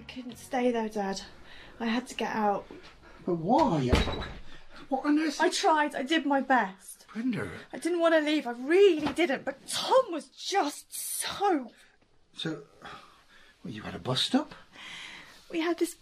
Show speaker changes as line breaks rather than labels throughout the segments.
couldn't stay though, Dad. I had to get out.
But why? What on earth?
I tried. I did my best.
Brenda.
I didn't want to leave. I really didn't. But Tom was just so...
So, well, you had a bust up?
We had this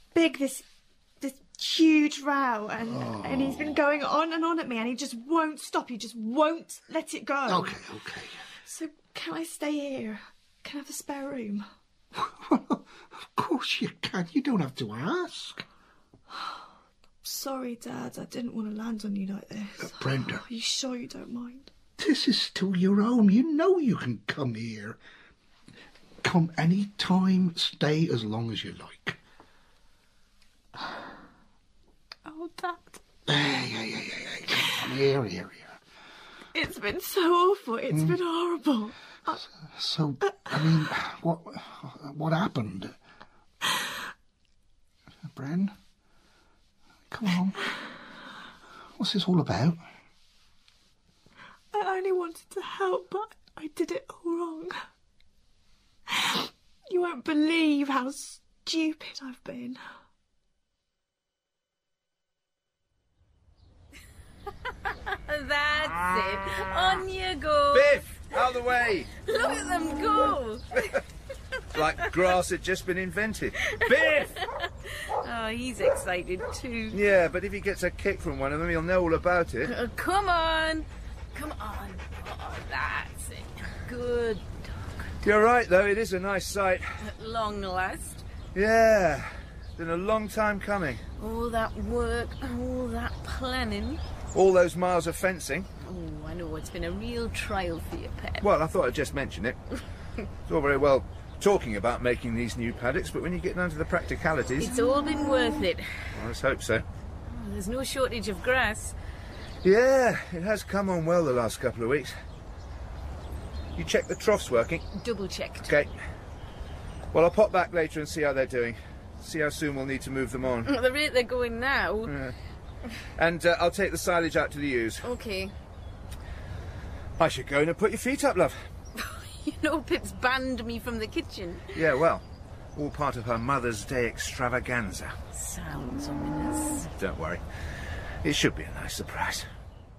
huge row, and he's been going on and on at me, and he just won't stop. He just won't let it go.
Okay.
So can I stay here? Can I have a spare room?
Of course you can. You don't have to ask.
Sorry, Dad. I didn't want to land on you like this.
Brenda.
Are you sure you don't mind?
This is still your home. You know you can come here. Come any time. Stay as long as you like.
Oh, Dad.
Hey. Here.
It's been so awful. It's been horrible.
So, I mean, what happened? Bren? Come on. What's this all about?
I only wanted to help, but I did it all wrong. You won't believe how stupid I've been.
That's it. On you go.
Biff, out of the way.
Look at them go.
Like grass had just been invented. Biff!
Oh, he's excited too.
Yeah, but if he gets a kick from one of them, he'll know all about it.
Come on. Oh, that's it. Good.
You're right, though. It is a nice sight.
At long last.
Yeah. It's been a long time coming.
All that work, all that planning.
All those miles of fencing.
Oh, I know. It's been a real trial for you, Pep.
Well, I thought I'd just mention it. It's all very well talking about making these new paddocks, but when you get down to the practicalities...
It's all been worth it.
Well, let's hope so.
Oh, there's no shortage of grass.
Yeah, it has come on well the last couple of weeks. You checked the troughs working?
Double-checked.
OK. Well, I'll pop back later and see how they're doing. See how soon we'll need to move them on.
At the rate they're going now.
Yeah. And I'll take the silage out to the ewes.
OK.
I should go in and put your feet up, love.
You know, Pip's banned me from the kitchen.
Yeah, well, all part of her Mother's Day extravaganza.
Sounds ominous.
Don't worry. It should be a nice surprise.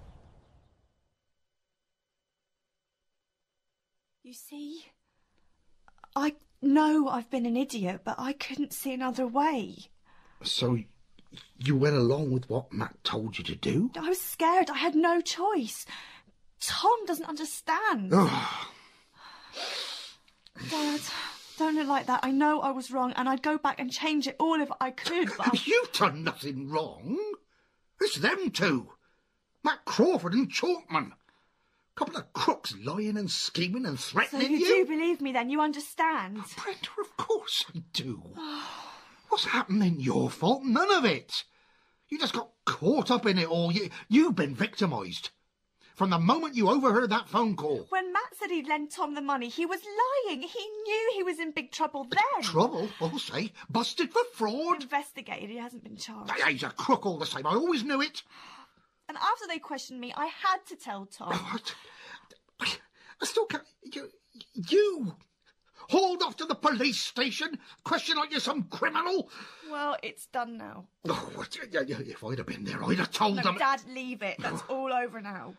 You see, I know I've been an idiot, but I couldn't see another way.
So, you went along with what Matt told you to do?
I was scared. I had no choice. Tom doesn't understand. Dad, don't look like that. I know I was wrong, and I'd go back and change it all if I could, but...
You've done nothing wrong. It's them two. Matt Crawford and Chalkman. Couple of crooks lying and scheming and
So
threatening
you do believe me, then? You understand?
Brenda, of course I do. What's happening your fault? None of it. You just got caught up in it all. You've been victimised. From the moment you overheard that phone call.
When Matt said he'd lend Tom the money, he was lying. He knew he was in big trouble then.
Trouble, I'll say. Busted for fraud.
Investigated. He hasn't been charged.
He's a crook all the same. I always knew it.
And after they questioned me, I had to tell Tom.
I still can't... You hauled off to the police station, question like you're some criminal.
Well, it's done now.
Oh, if I'd have been there, I'd have told them...
Dad, leave it. That's all over now.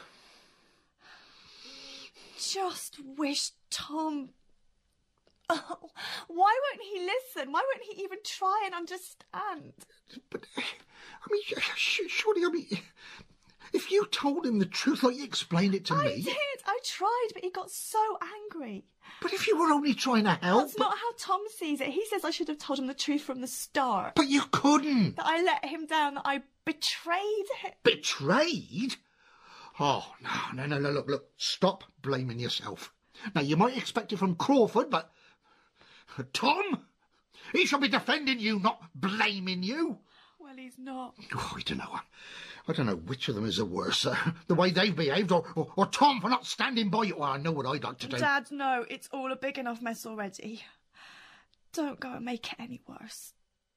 Just wish Tom... Oh, why won't he listen? Why won't he even try and understand?
But, I mean, surely, if you told him the truth like you explained it to me...
I did. I tried, but he got so angry.
But if you were only trying to help...
That's not how Tom sees it. He says I should have told him the truth from the start.
But you couldn't.
That I let him down, that I betrayed him.
Betrayed? Oh, no, look, stop blaming yourself. Now, you might expect it from Crawford, but... Tom? He should be defending you, not blaming you.
Well, he's not.
Oh, I don't know. I don't know which of them is the worse. The way they've behaved, or Tom for not standing by you. Well, I know what I'd like to do.
Dad, no, it's all a big enough mess already. Don't go and make it any worse.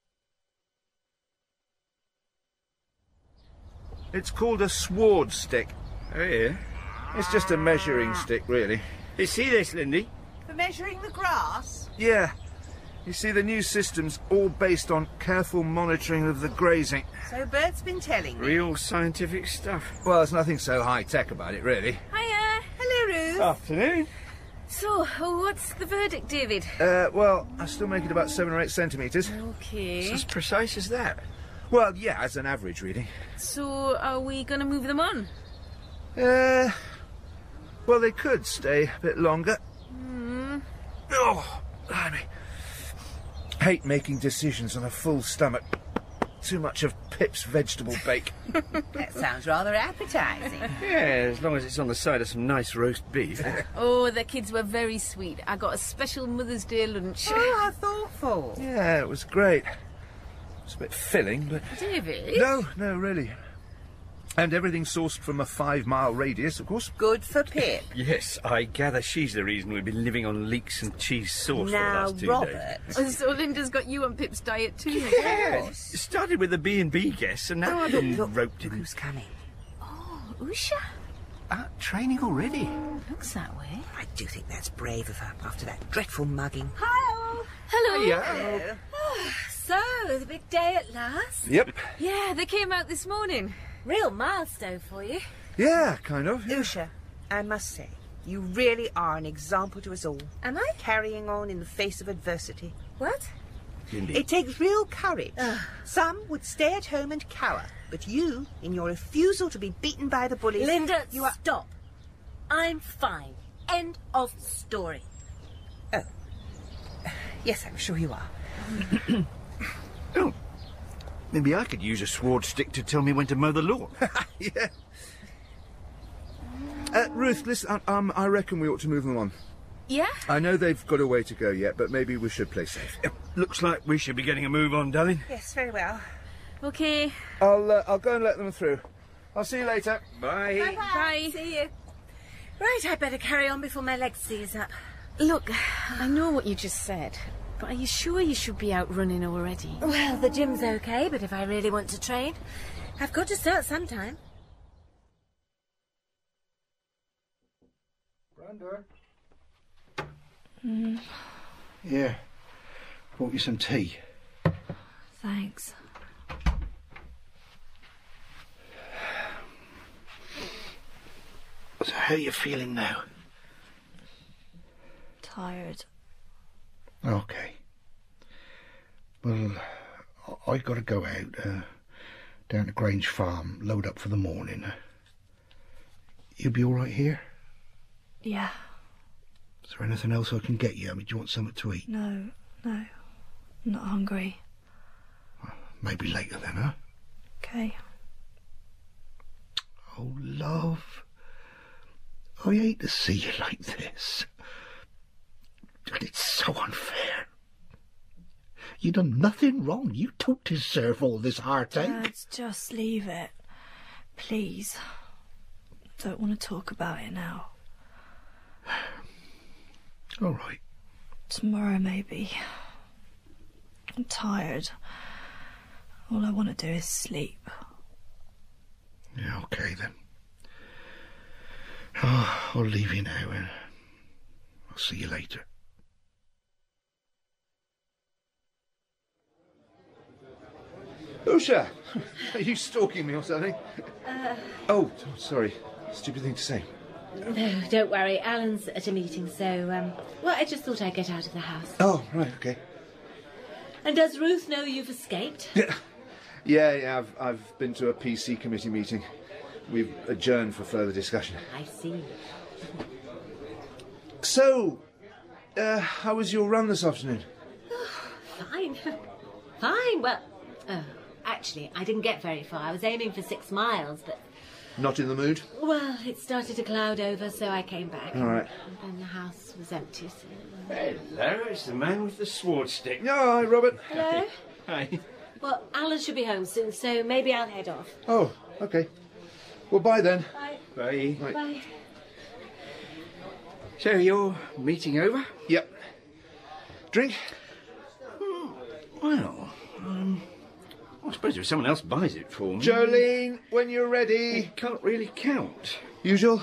It's called a sword stick.
Oh, yeah?
It's just a measuring stick, really.
You see this, Lindy?
For measuring the grass?
Yeah. You see, the new system's all based on careful monitoring of the grazing.
So Bert's been telling me.
Real scientific stuff.
Well, there's nothing so high-tech about it, really.
Hiya.
Hello, Ruth.
Afternoon.
So, what's the verdict, David?
Well, I still make it about 7 or 8 centimetres.
Okay.
It's as precise as that.
Well, yeah, as an average reading.
So, are we going to move them on?
Well, they could stay a bit longer. Oh, blimey. Hate making decisions on a full stomach. Too much of Pip's vegetable bake.
That sounds rather appetising.
Yeah, as long as it's on the side of some nice roast beef.
Oh, the kids were very sweet. I got a special Mother's Day lunch.
Oh, how thoughtful.
Yeah, it was great. It's a bit filling, but...
David?
No, really. And everything sourced from a 5-mile radius, of course.
Good for Pip.
Yes, I gather she's the reason we've been living on leeks and cheese sauce for the
Now,
last 2
Robert.
days.
So Linda's got you on Pip's diet too.
Yeah, it started with the B&B guests, and now I've been roped in.
Who's coming?
Usha?
Training already?
Looks that way.
I do think that's brave of her after that dreadful mugging.
Hello.
Yeah.
So, the big day at last?
Yep.
Yeah, they came out this morning.
Real milestone for you.
Yeah, kind of.
Usha, I must say, you really are an example to us all.
Am I?
Carrying on in the face of adversity.
What?
It takes real courage. Some would stay at home and cower, but you, in your refusal to be beaten by the bullies...
Linda,
you are...
stop. I'm fine. End of story.
Oh. Yes, I'm sure you are.
Oh, maybe I could use a sword stick to tell me when to mow the lawn.
Yeah. Ruth, listen, I reckon we ought to move them on.
Yeah?
I know they've got a way to go yet, but maybe we should play safe.
Looks like we should be getting a move on, darling.
Yes, very well.
Okay.
I'll go and let them through. I'll see you later.
Bye.
Bye.
See you. Right, I better carry on before my leg seize up.
Look, I know what you just said, but are you sure you should be out running already?
Well, the gym's okay, but if I really want to train, I've got to start sometime.
Grandad? Yeah. Brought you some tea.
Thanks.
So how are you feeling now?
Tired.
Okay. Well, I got to go out down to Grange Farm, load up for the morning. You'll be all right here?
Yeah.
Is there anything else I can get you? I mean, do you want something to eat?
No. I'm not hungry.
Maybe later then, huh?
Okay.
Oh, love. I hate to see you like this. And it's so unfair. You done nothing wrong. You don't deserve all this heartache.
Dad, just leave it. Please. Don't want to talk about it now.
All right.
Tomorrow, maybe. I'm tired. All I want to do is sleep.
Yeah, okay then. Oh, I'll leave you now and I'll see you later.
Usha! Are you stalking me or something? Oh, sorry. Stupid thing to say.
No, don't worry. Alan's at a meeting, so, well, I just thought I'd get out of the house.
Oh, right, okay.
And does Ruth know you've escaped?
Yeah, I've been to a PC committee meeting. We've adjourned for further discussion.
I see.
So, how was your run this afternoon?
Fine. Fine, well, actually, I didn't get very far. I was aiming for 6 miles, but...
Not in the mood?
Well, it started to cloud over, so I came back.
All right.
And then the house was empty, so...
Hello, it's the man with the sword stick.
Oh, hi, Robert.
Hello?
Hi.
Well, Alan should be home soon, so maybe I'll head off.
Oh, okay. Well, bye then.
Bye.
Bye.
Right.
Bye.
So, you're meeting over?
Yep. Drink?
Well, I suppose if someone else buys it for me...
Jolene, when you're ready.
It can't really count.
Usual?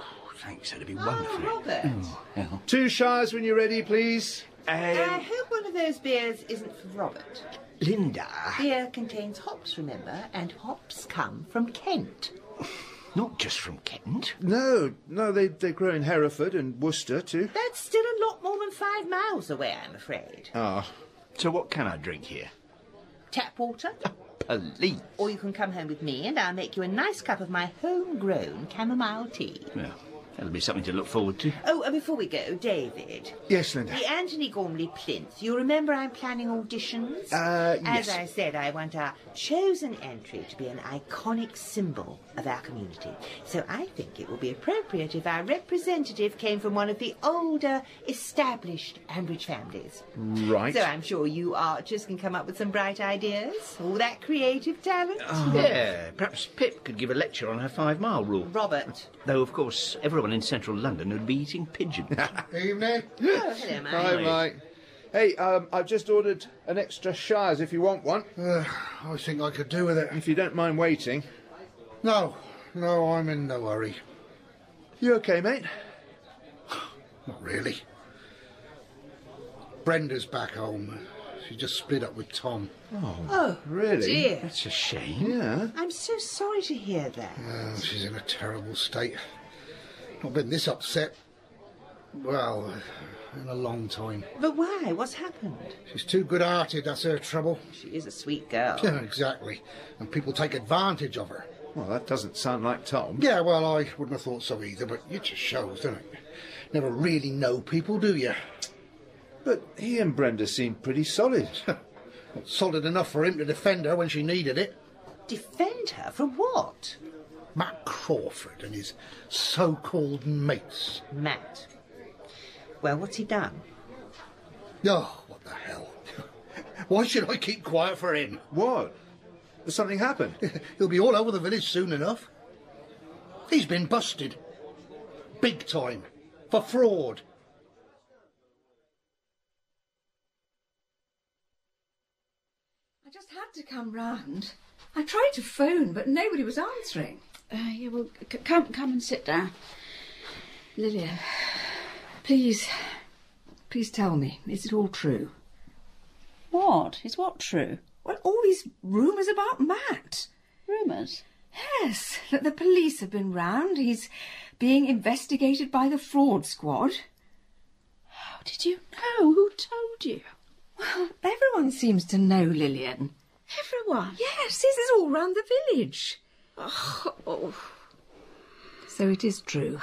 Thanks, that'd be wonderful.
Robert.
Hell.
2 shires when you're ready, please.
Who one of those beers isn't for Robert.
Linda.
Beer contains hops, remember, and hops come from Kent.
Not just from Kent.
No, they grow in Hereford and Worcester too.
That's still a lot more than 5 miles away, I'm afraid.
Ah.
So what can I drink here?
Tap water?
Police.
Or you can come home with me and I'll make you a nice cup of my homegrown chamomile tea.
Well, that'll be something to look forward to.
Oh, and before we go, David.
Yes, Linda.
The Anthony Gormley plinth. You remember I'm planning auditions?
Yes.
As I said, I want our chosen entry to be an iconic symbol of our community. So I think it will be appropriate if our representative came from one of the older, established Ambridge families.
Right.
So I'm sure you archers can come up with some bright ideas. All that creative talent.
Yeah, perhaps Pip could give a lecture on her 5-mile rule.
Robert.
Though, of course, everyone in central London would be eating pigeon.
Evening.
Oh, hello, Mike.
Hi, Mike. Hey, I've just ordered an extra Shires if you want one.
I think I could do with it.
If you don't mind waiting.
No, I'm in no hurry.
You okay, mate?
Not really. Brenda's back home. She just split up with Tom.
Oh,
Really?
dear.
That's a shame.
Yeah.
I'm so sorry to hear that.
She's in a terrible state. Not been this upset, well, in a long time.
But why? What's happened?
She's too good-hearted, that's her trouble.
She is a sweet girl.
Yeah, exactly. And people take advantage of her.
Well, that doesn't sound like Tom.
Yeah, well, I wouldn't have thought so either, but it just shows, doesn't it? Never really know people, do you?
But he and Brenda seem pretty solid.
Not solid enough for him to defend her when she needed it.
Defend her from what?
Matt Crawford and his so-called mates.
Matt. Well, what's he done?
Oh, what the hell? Why should I keep quiet for him?
What? Has something happened?
He'll be all over the village soon enough. He's been busted. Big time. For fraud.
I just had to come round. I tried to phone, but nobody was answering.
Yeah, well, come and sit down. Lillian, please tell me, is it all true?
What? Is what true?
Well, all these rumours about Matt.
Rumours?
Yes, that the police have been round. He's being investigated by the fraud squad.
How did you know? Who told you?
Well, everyone seems to know, Lillian.
Everyone?
Yes, this is all round the village.
Oh.
So it is true.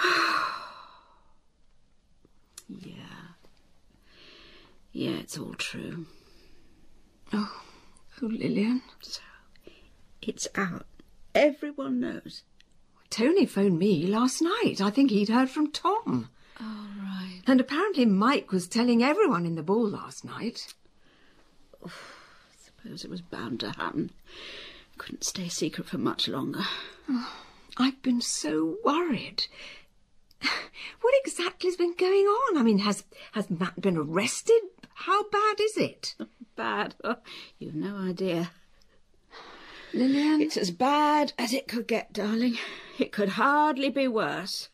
Yeah, it's all true.
Oh, Lillian.
So, it's out. Everyone knows.
Tony phoned me last night. I think he'd heard from Tom.
Oh, right.
And apparently Mike was telling everyone in the ball last night.
Oh, I suppose it was bound to happen. Couldn't stay secret for much longer.
Oh, I've been so worried. What exactly has been going on? I mean, has Matt been arrested? How bad is it?
Bad? Oh, you've no idea.
Lillian?
It's as bad as it could get, darling. It could hardly be worse.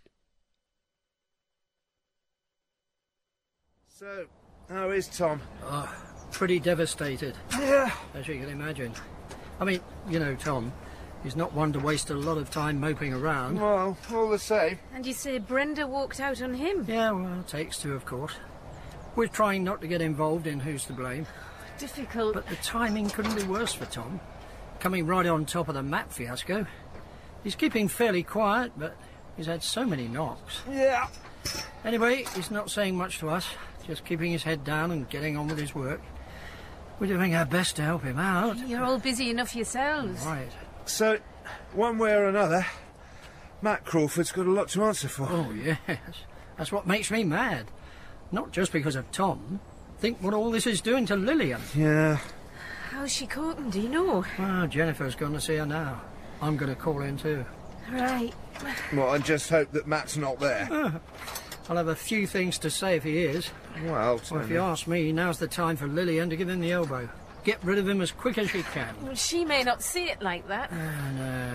So, how is Tom?
Pretty devastated.
Yeah.
As you can imagine. I mean, you know, Tom, he's not one to waste a lot of time moping around.
Well, all the same.
And you say Brenda walked out on him?
Yeah, well, takes two, of course. We're trying not to get involved in who's to blame.
Difficult.
But the timing couldn't be worse for Tom. Coming right on top of the Matt fiasco. He's keeping fairly quiet, but he's had so many knocks.
Yeah.
Anyway, he's not saying much to us, just keeping his head down and getting on with his work. We're doing our best to help him out.
You're all busy enough yourselves.
Right.
So, one way or another, Matt Crawford's got a lot to answer for.
Oh, yes. That's what makes me mad. Not just because of Tom. Think what all this is doing to Lillian.
Yeah.
How's she coping, do you know?
Well, Jennifer's gone to see her now. I'm going to call in too.
Right.
Well, I just hope that Matt's not there.
I'll have a few things to say if he is.
Well,
if you ask me, now's the time for Lillian to give him the elbow. Get rid of him as quick as she can.
Well, she may not see it like that.
No.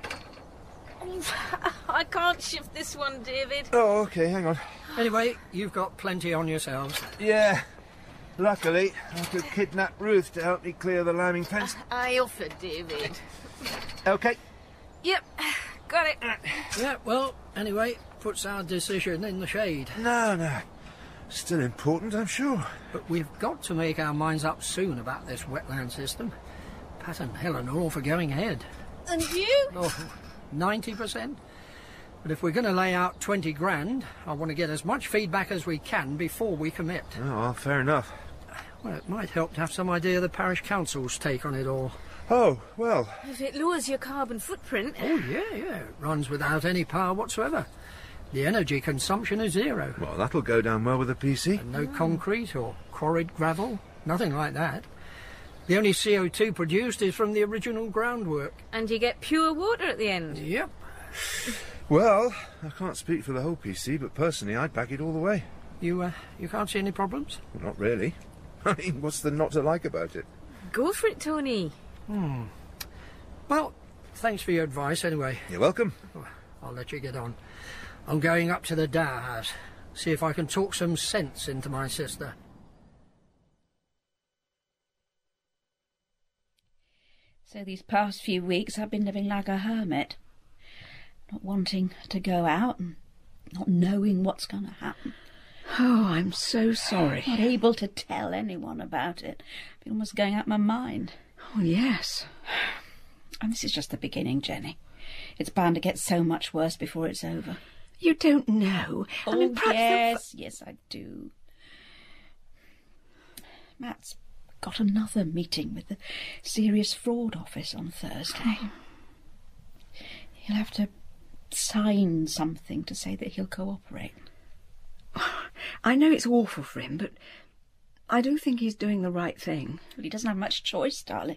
I can't shift this one, David.
Oh, OK, hang on.
Anyway, you've got plenty on yourselves.
Yeah. Luckily, I could kidnap Ruth to help me clear the lambing fence.
I offered, David.
OK.
Yep, got it.
Yeah, well, anyway, puts our decision in the shade.
No. Still important, I'm sure.
But we've got to make our minds up soon about this wetland system. Pat and Helen are all for going ahead.
And you?
Oh, 90%. But if we're going to lay out 20 grand, I want to get as much feedback as we can before we commit.
Oh, well, fair enough.
Well, it might help to have some idea of the parish council's take on it all.
Oh, well.
If it lowers your carbon footprint.
Oh, yeah. It runs without any power whatsoever. The energy consumption is zero.
Well, that'll go down well with the PC.
And no concrete or quarried gravel, nothing like that. The only CO2 produced is from the original groundwork.
And you get pure water at the end.
Yep.
Well, I can't speak for the whole PC, but personally I'd back it all the way.
You can't see any problems?
Well, not really. I mean, what's there not to like about it?
Go for it, Tony.
Well, thanks for your advice anyway.
You're welcome.
I'll let you get on. I'm going up to the Dower House, see if I can talk some sense into my sister.
So these past few weeks I've been living like a hermit. Not wanting to go out and not knowing what's going to happen.
Oh, I'm so sorry.
Not able to tell anyone about it. Been almost going out my mind.
Oh, yes.
And this is just the beginning, Jenny. It's bound to get so much worse before it's over.
You don't know.
Oh,
I mean, perhaps
yes, I do. Matt's got another meeting with the Serious Fraud Office on Thursday. He'll have to sign something to say that he'll cooperate.
I know it's awful for him, but I do think he's doing the right thing.
Well, he doesn't have much choice, darling.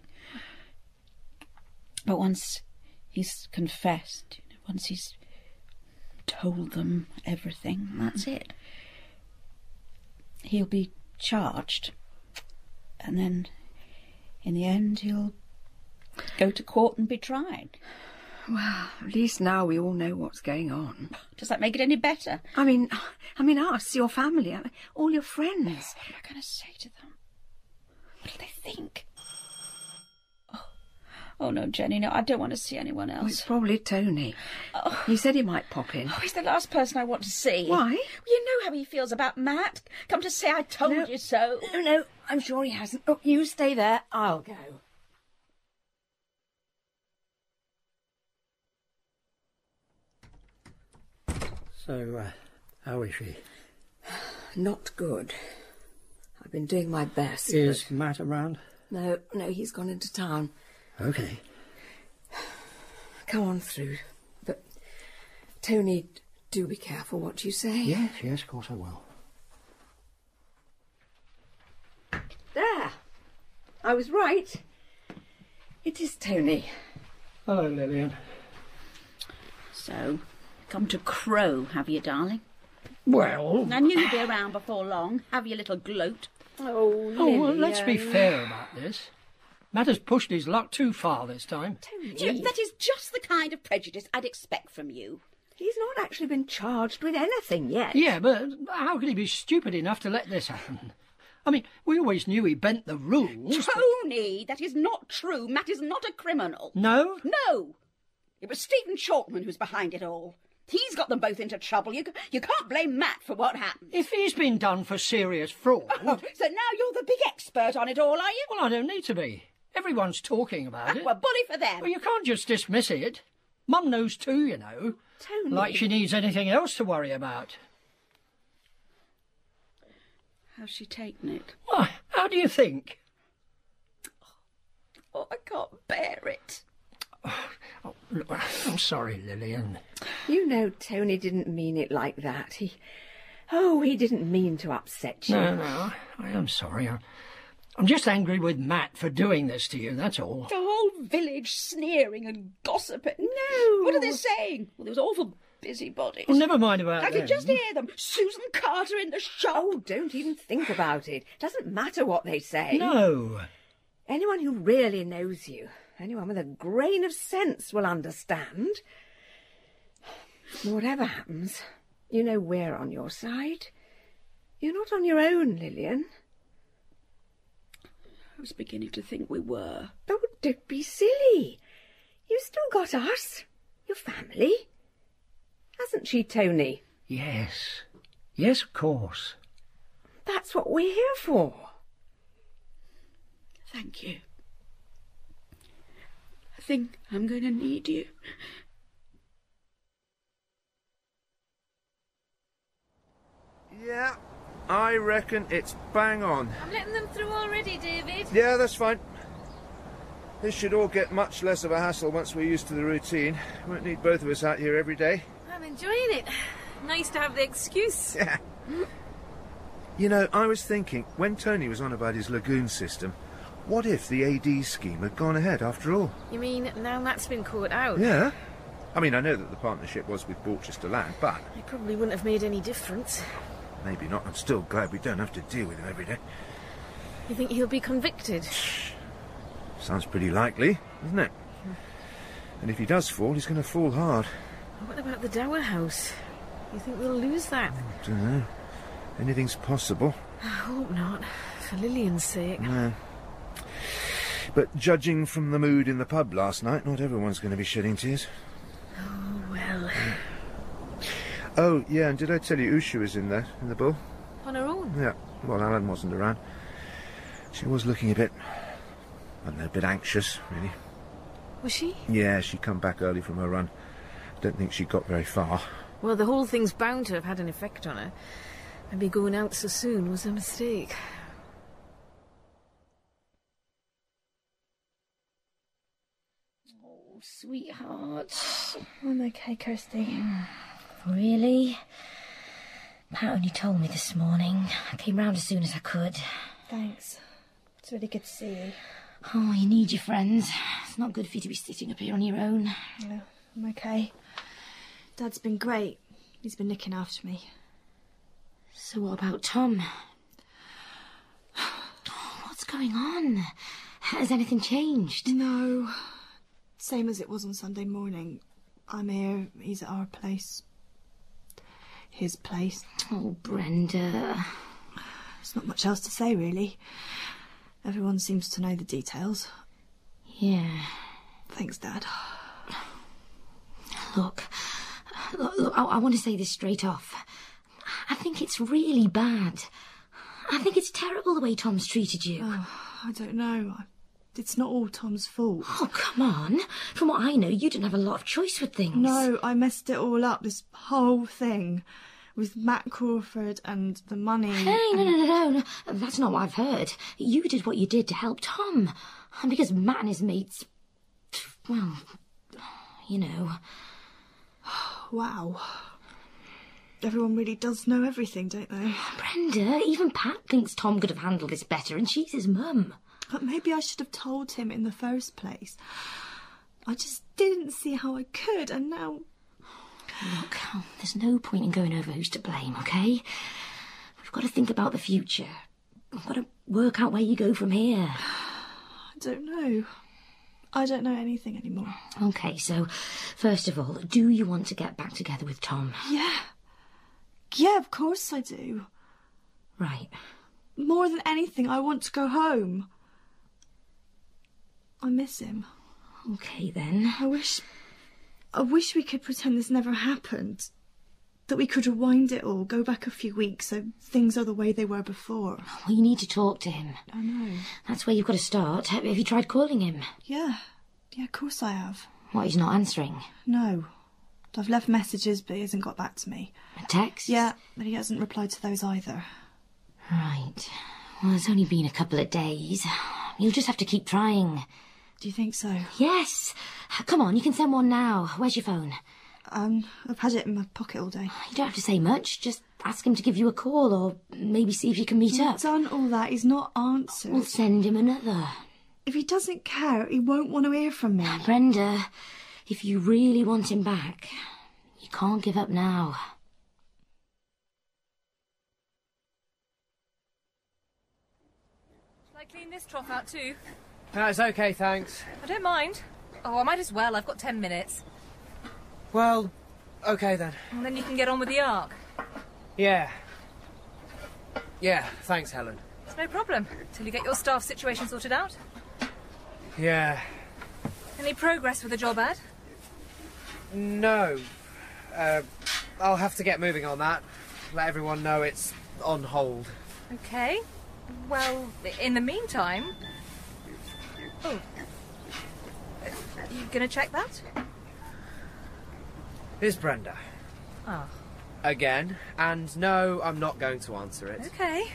But once he's confessed, once he's told them everything, that's it. He'll be charged. And then, in the end, he'll go to court and be tried.
Well, at least now we all know what's going on.
Does that make it any better?
I mean us, your family, all your friends.
What am I going to say to them? What do they think? Oh, no, Jenny, no, I don't want to see anyone else.
Oh, it's probably Tony. He said he might pop in.
Oh, he's the last person I want to see.
Why?
Well, you know how he feels about Matt. Come to say I told you so.
No, I'm sure he hasn't. Oh, you stay there. I'll go.
So, how is she?
Not good. I've been doing my best.
Is Matt around?
No, he's gone into town.
OK.
Come on through. But, Tony, do be careful what you say.
Yes, of course I will.
There. I was right. It is Tony.
Hello, Lillian.
So, come to crow, have you, darling?
Well...
I knew you'd be around before long. Have your little gloat.
Oh,
Lillian. Well, let's be fair about this. Matt has pushed his luck too far this time.
Tony. That is just the kind of prejudice I'd expect from you.
He's not actually been charged with anything yet.
Yeah, but how could he be stupid enough to let this happen? I mean, we always knew he bent the rules.
Tony, that is not true. Matt is not a criminal.
No?
No. It was Stephen Chalkman who's behind it all. He's got them both into trouble. You can't blame Matt for what happened.
If he's been done for serious fraud...
Oh, so now you're the big expert on it all, are you?
Well, I don't need to be. Everyone's talking about it.
Well, bully for them.
Well, you can't just dismiss it. Mum knows too, you know.
Tony.
Like she needs anything else to worry about.
How's she taken it?
Why, how do you think?
Oh, I can't bear it.
Oh, look, I'm sorry, Lillian.
You know Tony didn't mean it like that. He didn't mean to upset you.
No, I am sorry. I'm just angry with Matt for doing this to you, that's all.
The whole village sneering and gossiping. No. What are they saying? Well, there was awful busybodies.
Well, never mind about
I
them.
could just hear them. Susan Carter in the shop.
Oh, don't even think about it. Doesn't matter what they say.
No.
Anyone who really knows you, anyone with a grain of sense will understand. Whatever happens, you know we're on your side. You're not on your own, Lillian. was beginning to think we were.
Oh, don't be silly. You've still got us. Your family. Hasn't she, Tony?
Yes. Yes, of course.
That's what we're here for.
Thank you. I think I'm going to need you.
Yeah, I reckon it's bang on.
I'm letting them through already, David.
Yeah, that's fine. This should all get much less of a hassle once we're used to the routine. Won't need both of us out here every day.
I'm enjoying it. Nice to have the excuse.
Yeah. You know, I was thinking, when Tony was on about his lagoon system, what if the AD scheme had gone ahead after all?
You mean now Matt's been caught out?
Yeah. I mean, I know that the partnership was with Borchester Land, but...
It probably wouldn't have made any difference.
Maybe not. I'm still glad we don't have to deal with him every day.
You think he'll be convicted?
Sounds pretty likely, isn't it? And if he does fall, he's going to fall hard.
What about the Dower House? You think we'll lose that?
Don't know. Anything's possible.
I hope not, for Lillian's sake.
No. But judging from the mood in the pub last night, not everyone's going to be shedding tears.
Oh, well.
Oh, yeah, and did I tell you Usha was in there, in the Bull?
On her own?
Yeah. Well, Alan wasn't around. She was looking a bit... I don't know, a bit anxious, really.
Was she?
Yeah, she come back early from her run. Don't think she got very far.
Well, the whole thing's bound to have had an effect on her. Maybe going out so soon was a mistake.
Oh, sweetheart.
I'm okay, Kirsty.
Really? Pat only told me this morning. I came round as soon as I could.
Thanks. It's really good to see you.
Oh, you need your friends. It's not good for you to be sitting up here on your own.
Yeah, I'm okay. Dad's been great. He's been looking after me.
So what about Tom? What's going on? Has anything changed?
No. Same as it was on Sunday morning. I'm here, he's at our place. His place.
Oh, Brenda.
There's not much else to say, really. Everyone seems to know the details.
Yeah.
Thanks, Dad.
Look, I want to say this straight off. I think it's really bad. I think it's terrible the way Tom's treated you.
Oh, I don't know. It's not all Tom's fault.
Oh, come on. From what I know, you didn't have a lot of choice with things.
No, I messed it all up, this whole thing. With Matt Crawford and the money.
Hey, no. That's not what I've heard. You did what you did to help Tom. And because Matt and his mates... Well, you know...
Wow. Everyone really does know everything, don't they?
Brenda, even Pat thinks Tom could have handled this better, and she's his mum.
But maybe I should have told him in the first place. I just didn't see how I could, and now...
Look, there's no point in going over who's to blame, OK? We've got to think about the future. We've got to work out where you go from here.
I don't know. I don't know anything anymore.
OK, so, first of all, do you want to get back together with Tom?
Yeah. Yeah, of course I do.
Right.
More than anything, I want to go home. I miss him.
OK, then.
I wish we could pretend this never happened. That we could rewind it all, go back a few weeks so things are the way they were before.
Well, you need to talk to him.
I know.
That's where you've got to start. Have you tried calling him?
Yeah, of course I have.
What, he's not answering?
No. I've left messages, but he hasn't got back to me.
A text?
Yeah, but he hasn't replied to those either.
Right. Well, it's only been a couple of days. You'll just have to keep trying.
Do you think so?
Yes. Come on, you can send one now. Where's your phone?
I've had it in my pocket all day.
You don't have to say much. Just ask him to give you a call or maybe see if you can meet up.
I've done all that. He's not answered.
We'll send him another.
If he doesn't care, he won't want to hear from me.
Brenda, if you really want him back, you can't give up now.
Shall I clean this trough out too?
It's okay, thanks.
I don't mind. Oh, I might as well. I've got 10 minutes.
Well, okay then.
And then you can get on with the ark.
Yeah. Yeah, thanks, Helen.
It's no problem, till you get your staff situation sorted out.
Yeah.
Any progress with the job ad?
No. I'll have to get moving on that. Let everyone know it's on hold.
Okay. Well, in the meantime... Oh. You gonna check that?
Here's Brenda.
Oh.
Again. And no, I'm not going to answer it.
Okay.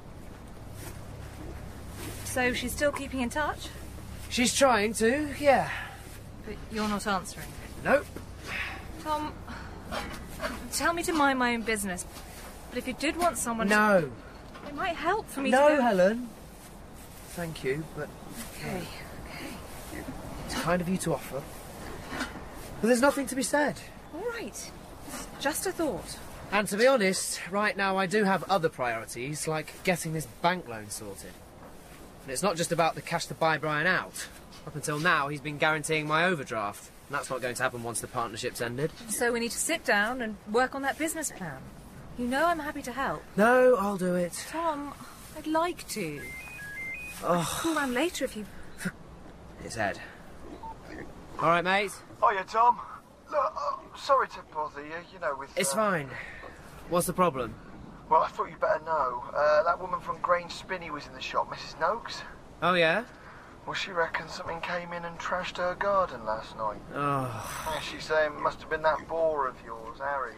So she's still keeping in touch?
She's trying to, yeah.
But you're not answering?
Nope.
Tom, tell me to mind my own business. But if you did want someone
No.
It might help for me to
No,
go...
Helen. Thank you, but...
Okay.
It's kind of you to offer. But there's nothing to be said.
All right. It's just a thought.
And to be honest, right now I do have other priorities, like getting this bank loan sorted. And it's not just about the cash to buy Brian out. Up until now, he's been guaranteeing my overdraft. And that's not going to happen once the partnership's ended.
So we need to sit down and work on that business plan. You know I'm happy to help.
No, I'll do it.
Tom, I'd like to.
Oh.
I'll call round later if you...
It's Ed. All right, mate?
Hiya, Tom. Look, sorry to bother you, you know, with...
It's fine. What's the problem?
Well, I thought you'd better know. That woman from Grange Spinney was in the shop, Mrs. Noakes.
Oh, yeah?
Well, she reckons something came in and trashed her garden last night.
Oh.
Yeah, she's saying it must have been that boar of yours, Harry.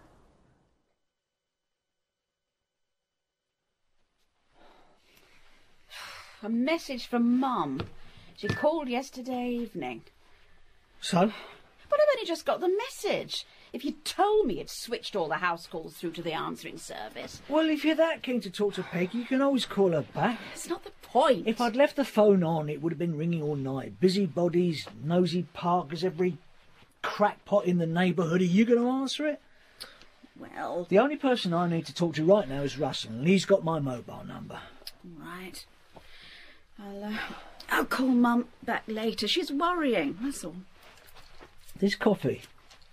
A message from Mum. She called yesterday evening.
So?
But I've only just got the message. If you'd told me you'd switched all the house calls through to the answering service.
Well, if you're that keen to talk to Peggy, you can always call her back.
It's not the point.
If I'd left the phone on, it would have been ringing all night. Busybodies, nosy parkers, every crackpot in the neighbourhood. Are you going to answer it?
Well...
The only person I need to talk to right now is Russell, and he's got my mobile number.
Right. I'll call Mum back later. She's worrying, that's all.
This coffee?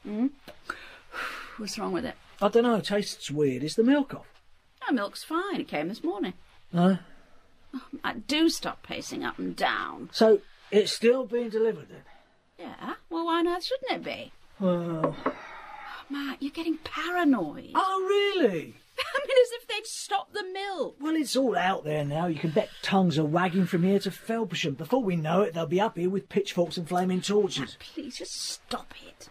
What's wrong with it?
I don't know, it tastes weird. Is the milk off?
No, milk's fine. It came this morning.
No?
Do stop pacing up and down.
So, it's still being delivered then?
Yeah, well, why on earth shouldn't it be?
Well...
Matt, you're getting paranoid.
Oh, really?
I mean, as if they'd stop the milk.
Well, it's all out there now. You can bet tongues are wagging from here to Felpersham. Before we know it, they'll be up here with pitchforks and flaming torches.
Matt, please, just stop it.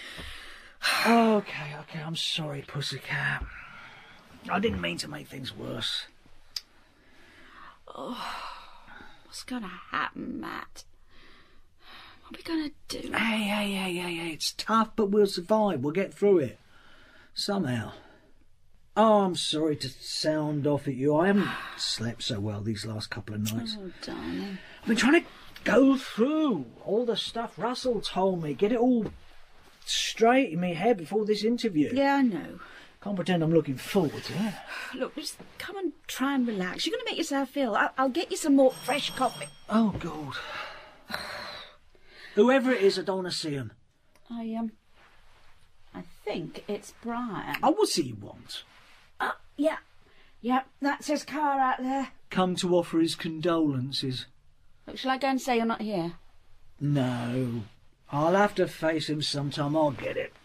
Okay, I'm sorry, pussycat. I didn't mean to make things worse.
Oh, what's going to happen, Matt? What are we going to do?
Hey, it's tough, but we'll survive. We'll get through it. Somehow. Oh, I'm sorry to sound off at you. I haven't slept so well these last couple of nights.
Oh, darling.
I've been trying to go through all the stuff Russell told me, get it all straight in my head before this interview.
Yeah, I know.
Can't pretend I'm looking forward to it.
Look, just come and try and relax. You're going to make yourself ill. I'll get you some more fresh coffee.
Oh, God. Whoever it is, I don't want to see him.
I think it's Brian.
Oh, what's he want?
Yeah, that's his car out there.
Come to offer his condolences.
Look, shall I go and say you're not here?
No. I'll have to face him sometime. I'll get it.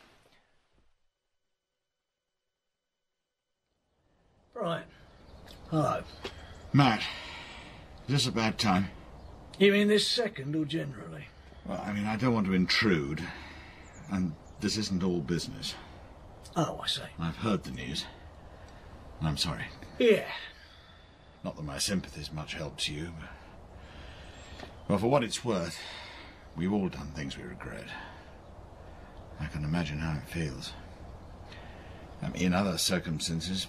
Right. Hello.
Matt, is this a bad time?
You mean this second or generally?
Well, I mean, I don't want to intrude, and this isn't all business.
Oh, I see.
I've heard the news, and I'm sorry.
Yeah.
Not that my sympathy's much help to you, but... Well, for what it's worth, we've all done things we regret. I can imagine how it feels. I mean, in other circumstances...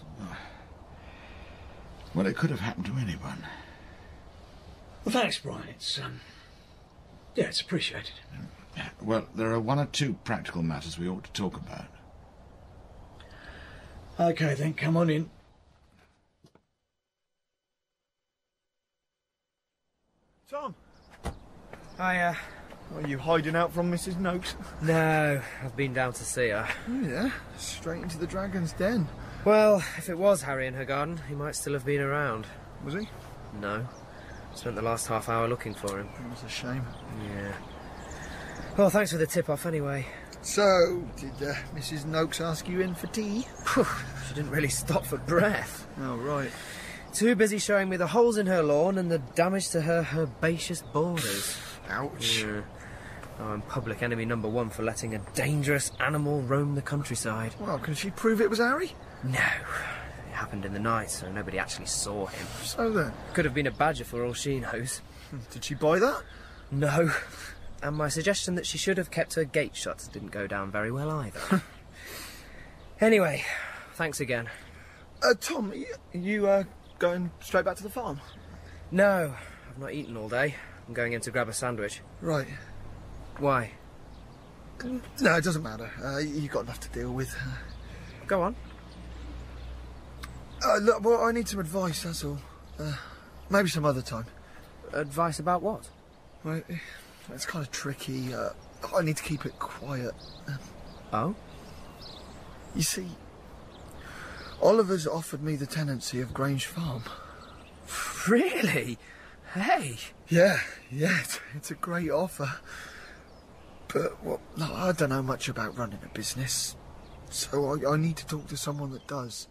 Well, it could have happened to anyone.
Well, thanks, Brian. It's, yeah, it's appreciated.
Well, there are one or two practical matters we ought to talk about.
OK, then, come on in.
Tom!
Hiya.
Are you hiding out from Mrs. Noakes?
No, I've been down to see her.
Oh, yeah? Straight into the Dragon's Den.
Well, if it was Harry in her garden, he might still have been around.
Was he?
No. Spent the last half hour looking for him.
It was a shame.
Yeah. Well, thanks for the tip-off anyway.
So, did Mrs. Noakes ask you in for tea?
She didn't really stop for breath.
Oh, right.
Too busy showing me the holes in her lawn and the damage to her herbaceous borders.
Ouch.
Yeah. Oh, I'm public enemy number one for letting a dangerous animal roam the countryside.
Well, can she prove it was Harry?
No. It happened in the night, so nobody actually saw him.
So then?
Could have been a badger for all she knows.
Did she buy that?
No. And my suggestion that she should have kept her gate shut didn't go down very well either. Anyway, thanks again.
Tom, you going straight back to the farm?
No, I've not eaten all day. I'm going in to grab a sandwich.
Right.
Why?
No, it doesn't matter. You've got enough to deal with.
Go on.
Look, well, I need some advice, that's all. Maybe some other time.
Advice about what?
Well, it's kind of tricky. I need to keep it quiet.
Oh?
You see, Oliver's offered me the tenancy of Grange Farm.
Really? Hey!
Yeah, it's a great offer. But, well, no, I don't know much about running a business, so I need to talk to someone that does.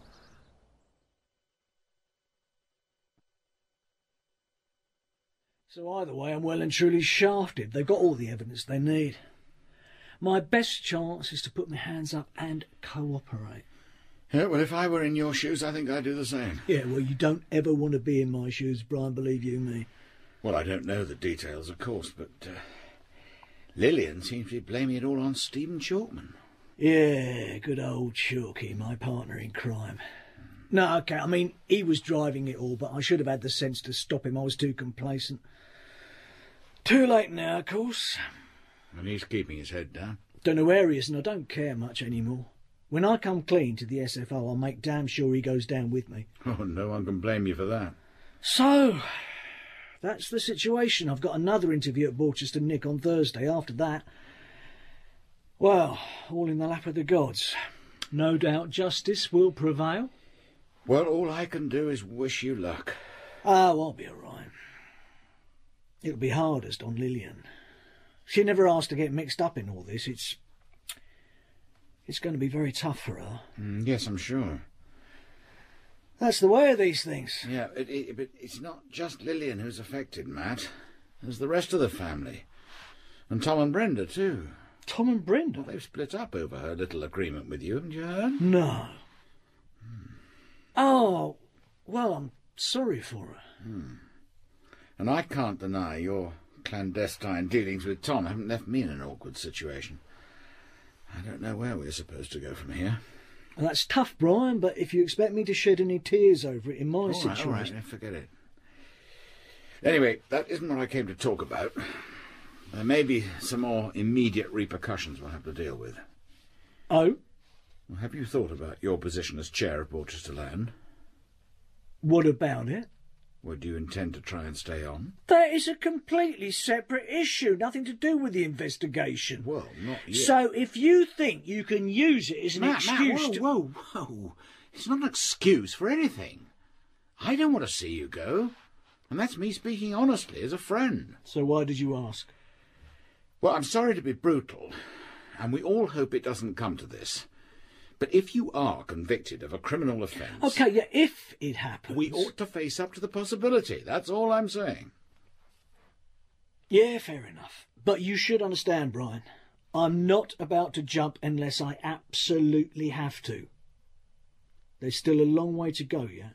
So either way, I'm well and truly shafted. They've got all the evidence they need. My best chance is to put my hands up and cooperate.
Yeah, well, if I were in your shoes, I think I'd do the same.
Yeah, well, you don't ever want to be in my shoes, Brian, believe you me.
Well, I don't know the details, of course, but Lillian seems to be blaming it all on Stephen Chalkman.
Yeah, good old Chalky, my partner in crime. No, OK, I mean, he was driving it all, but I should have had the sense to stop him. I was too complacent. Too late now, of course.
And he's keeping his head down.
Don't know where he is, and I don't care much anymore. When I come clean to the SFO, I'll make damn sure he goes down with me.
Oh, no one can blame you for that.
So, that's the situation. I've got another interview at Borchester Nick on Thursday. After that, well, all in the lap of the gods. No doubt justice will prevail.
Well, all I can do is wish you luck.
Oh, I'll be all right. It'll be hardest on Lillian. She never asked to get mixed up in all this. It's going to be very tough for her.
Yes, I'm sure.
That's the way of these things.
Yeah, but it's not just Lillian who's affected, Matt. There's the rest of the family. And Tom and Brenda, too.
Tom and Brenda?
Well, they've split up over her little agreement with you, haven't you heard?
No. Oh, well, I'm sorry for her.
And I can't deny your clandestine dealings with Tom haven't left me in an awkward situation. I don't know where we're supposed to go from here.
And that's tough, Brian, but if you expect me to shed any tears over it in my situation...
All right, forget it. Anyway, that isn't what I came to talk about. There may be some more immediate repercussions we'll have to deal with.
Oh?
Well, have you thought about your position as chair of Borchester Land?
What about it?
Well, do you intend to try and stay on?
That is a completely separate issue, nothing to do with the investigation.
Well, not yet.
So if you think you can use it as an excuse
Matt,
to...
Whoa. It's not an excuse for anything. I don't want to see you go. And that's me speaking honestly as a friend.
So why did you ask?
Well, I'm sorry to be brutal, and we all hope it doesn't come to this. But if you are convicted of a criminal offence...
OK, yeah, if it happens...
We ought to face up to the possibility. That's all I'm saying.
Yeah, fair enough. But you should understand, Brian, I'm not about to jump unless I absolutely have to. There's still a long way to go yet.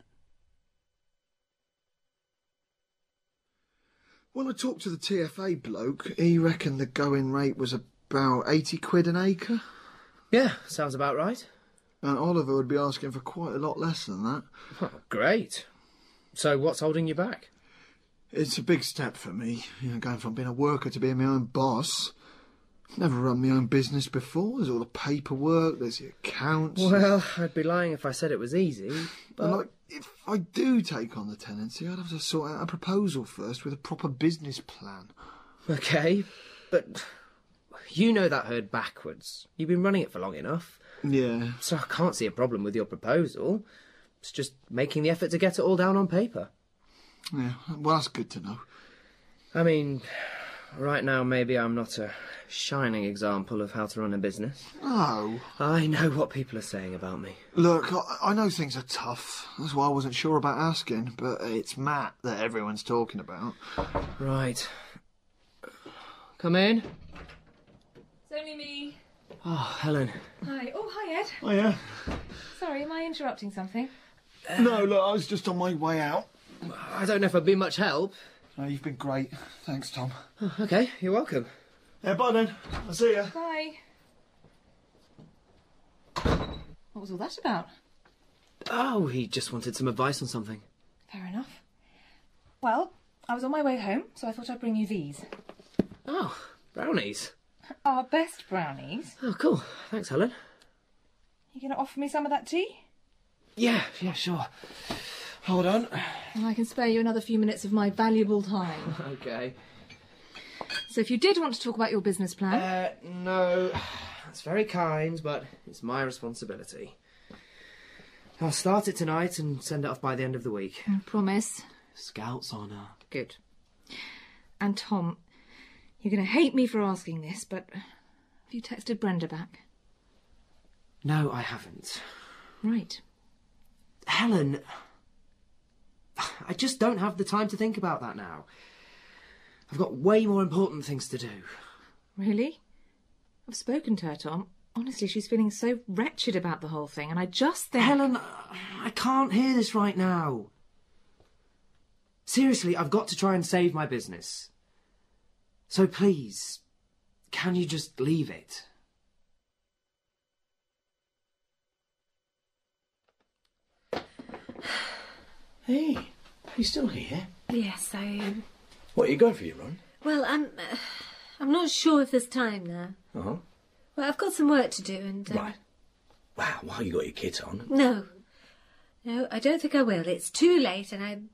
When I talked to the TFA bloke, he reckoned the going rate was about 80 quid an acre.
Yeah, sounds about right.
And Oliver would be asking for quite a lot less than that.
Oh, great. So what's holding you back?
It's a big step for me, going from being a worker to being my own boss. Never run my own business before. There's all the paperwork, there's the accounts.
Well, I'd be lying if I said it was easy, but...
And if I do take on the tenancy, I'd have to sort out a proposal first with a proper business plan.
OK, but you know that herd backwards. You've been running it for long enough.
Yeah.
So I can't see a problem with your proposal. It's just making the effort to get it all down on paper.
Yeah, well, that's good to know.
I mean, right now maybe I'm not a shining example of how to run a business.
Oh.
I know what people are saying about me.
Look, I know things are tough. That's why I wasn't sure about asking, but it's Matt that everyone's talking about.
Right. Come in.
It's only me.
Oh, Helen.
Hi. Oh, hi, Ed.
Oh, yeah?
Sorry, am I interrupting something?
No, look, I was just on my way out.
I don't know if I'd be much help.
No, you've been great. Thanks, Tom.
Oh, OK, you're welcome.
Yeah, bye then. I'll see you.
Bye. What was all that about?
Oh, he just wanted some advice on something.
Fair enough. Well, I was on my way home, so I thought I'd bring you these.
Oh, brownies.
Our best brownies.
Oh, cool. Thanks, Helen.
You going to offer me some of that tea?
Yeah, sure. Hold on.
And I can spare you another few minutes of my valuable time.
OK.
So if you did want to talk about your business plan...
No. That's very kind, but it's my responsibility. I'll start it tonight and send it off by the end of the week.
I promise.
Scout's honour.
Good. And Tom, you're going to hate me for asking this, but have you texted Brenda back?
No, I haven't.
Right.
Helen, I just don't have the time to think about that now. I've got way more important things to do.
Really? I've spoken to her, Tom. Honestly, she's feeling so wretched about the whole thing, and I just think...
Helen, I can't hear this right now. Seriously, I've got to try and save my business. So please, can you just leave it?
Hey, are you still here?
Yes, I am.
What, are you going for your run?
Well, I'm not sure if there's time now.
Uh-huh.
Well, I've got some work to do and...
Right. Wow, why you got your kit on?
No, I don't think I will. It's too late and I...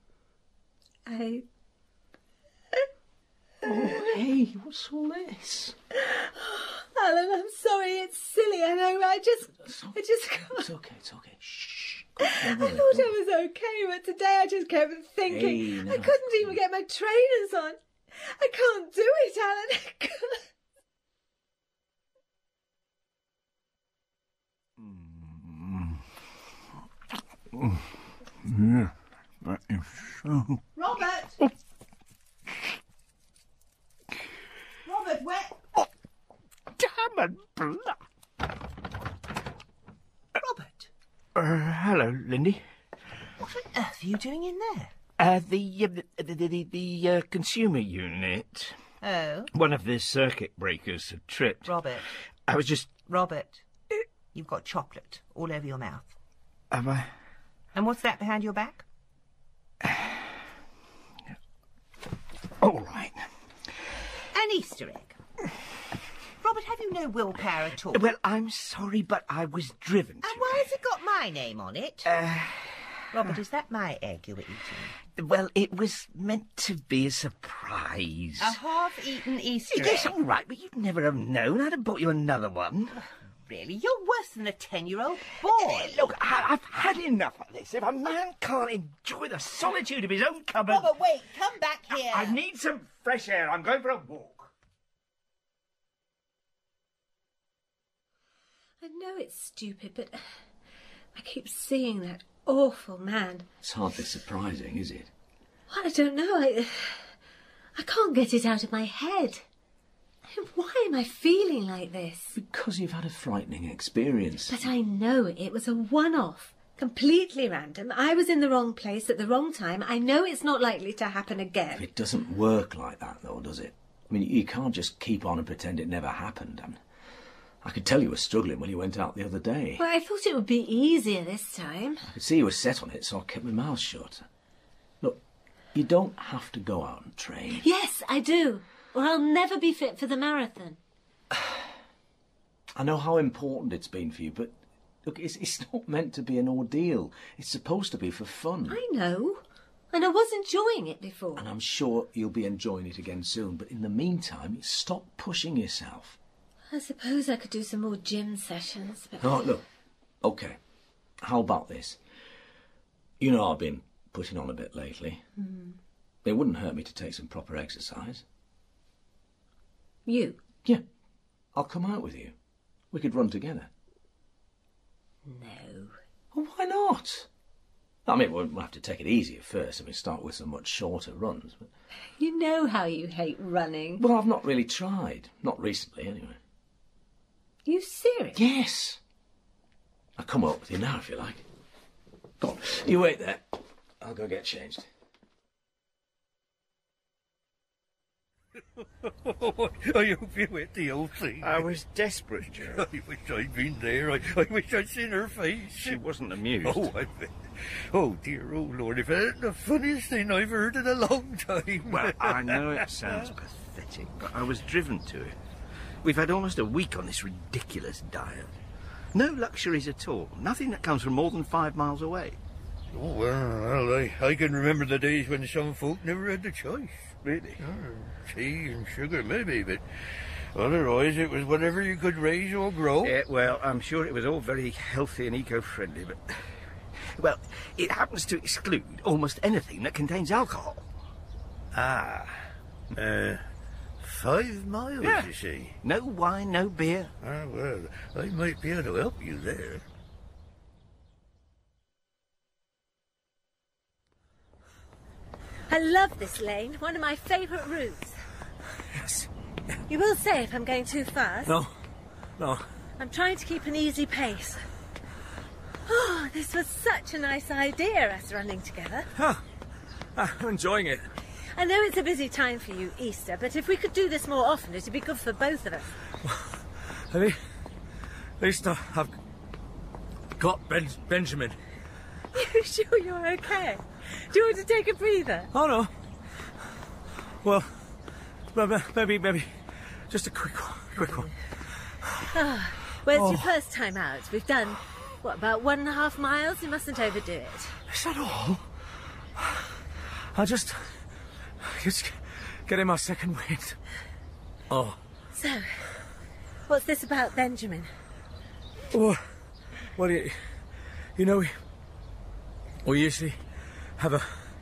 Oh, hey, what's all this?
Alan, I'm sorry, it's silly, I know, I just can't...
It's okay. Shh.
I thought I was okay, but today I just kept thinking...
Hey, no.
I couldn't even get my trainers on. I can't do it, Alan. I can't.
Yeah, that is so...
Robert! Robert, where...
Damn and blood!
Robert?
Hello, Lindy.
What on earth are you doing in there?
The consumer unit.
Oh?
One of the circuit breakers had tripped.
Robert.
I was just...
Robert, you've got chocolate all over your mouth.
Have I?
And what's that behind your back?
All right.
An Easter egg. Robert, have you no willpower at all?
Well, I'm sorry, but I was driven to.
And why has it got my name on it? Robert, is that my egg you were eating?
Well, it was meant to be a surprise.
A half-eaten Easter egg?
Yes, all right, but you'd never have known. I'd have bought you another one.
Really? You're worse than a 10-year-old boy.
Look, I've had enough of this. If a man can't enjoy the solitude of his own cupboard...
Robert, wait, come back here.
I need some fresh air. I'm going for a walk.
I know it's stupid, but I keep seeing that awful man.
It's hardly surprising, is it?
Well, I don't know. I can't get it out of my head. Why am I feeling like this?
Because you've had a frightening experience.
But I know it was a one-off. Completely random. I was in the wrong place at the wrong time. I know it's not likely to happen again.
It doesn't work like that, though, does it? I mean, you can't just keep on and pretend it never happened. I could tell you were struggling when you went out the other day.
Well, I thought it would be easier this time.
I could see you were set on it, so I kept my mouth shut. Look, you don't have to go out and train.
Yes, I do. Or I'll never be fit for the marathon.
I know how important it's been for you, but look, it's not meant to be an ordeal. It's supposed to be for fun.
I know. And I was enjoying it before.
And I'm sure you'll be enjoying it again soon. But in the meantime, stop pushing yourself.
I suppose I could do some more gym sessions, but...
Oh, look. OK. How about this? You know I've been putting on a bit lately. It wouldn't hurt me to take some proper exercise.
You?
Yeah. I'll come out with you. We could run together.
No.
Well, why not? I mean, we'll have to take it easy at first. I mean, start with some much shorter runs. But...
You know how you hate running.
Well, I've not really tried. Not recently, anyway.
You serious?
Yes. I'll come up with you now, if you like. Go on, you wait there. I'll go get changed.
I hope you went the old thing.
I was desperate, Joe.
I wish I'd been there. I wish I'd seen her face.
She wasn't amused.
Oh, I bet. Oh, dear, oh, Lord, if that ain't the funniest thing I've heard in a long time.
Well, I know it sounds pathetic, but I was driven to it. We've had almost a week on this ridiculous diet. No luxuries at all. Nothing that comes from more than 5 miles away.
Oh, well, I can remember the days when some folk never had the choice.
Really?
Tea and sugar, maybe, but otherwise it was whatever you could raise or grow.
Yeah, well, I'm sure it was all very healthy and eco-friendly, but... Well, it happens to exclude almost anything that contains alcohol.
5 miles,
Yeah.
you see?
No wine, no beer.
Ah, well, I might be able to help you there.
I love this lane. One of my favourite routes.
Yes.
You will say if I'm going too fast.
No.
I'm trying to keep an easy pace. Oh, this was such a nice idea, us running together.
I'm enjoying it.
I know it's a busy time for you, Easter, but if we could do this more often, it'd be good for both of us.
At least I've got Benjamin.
You sure you're okay? Do you want to take a breather?
Oh, no. Well, maybe just a quick one.
Well, it's your first time out. We've done, about 1.5 miles? You mustn't overdo it.
Is that all? I'll just getting my second wind. Oh.
So, what's this about Benjamin?
Well, you know, we usually have a...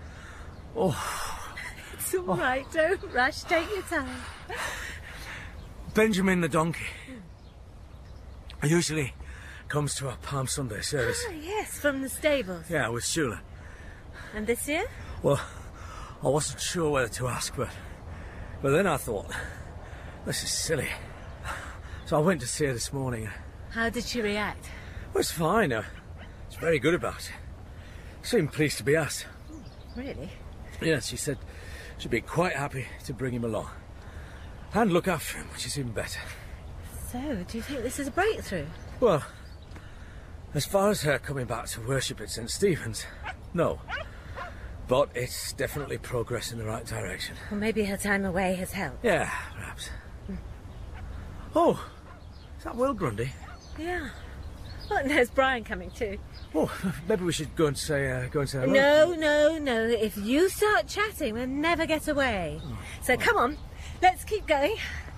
It's all right, don't rush, take your time.
Benjamin the donkey. Usually comes to our Palm Sunday service.
Ah, yes, from the stables.
Yeah, with Shula.
And this year?
Well, I wasn't sure whether to ask, but then I thought, this is silly. So I went to see her this morning.
How did she react?
Well, it's fine. It's very good about it. Seemed pleased to be asked.
Really?
Yes, she said she'd be quite happy to bring him along. And look after him, which is even better.
So, do you think this is a breakthrough?
Well, as far as her coming back to worship at St. Stephen's, no. But it's definitely progress in the right direction.
Well, maybe her time away has helped.
Yeah, perhaps. Oh, is that Will Grundy?
Yeah. Oh, and there's Brian coming too.
Oh, maybe we should go and say hello.
No. If you start chatting, we'll never get away. So come on, let's keep going.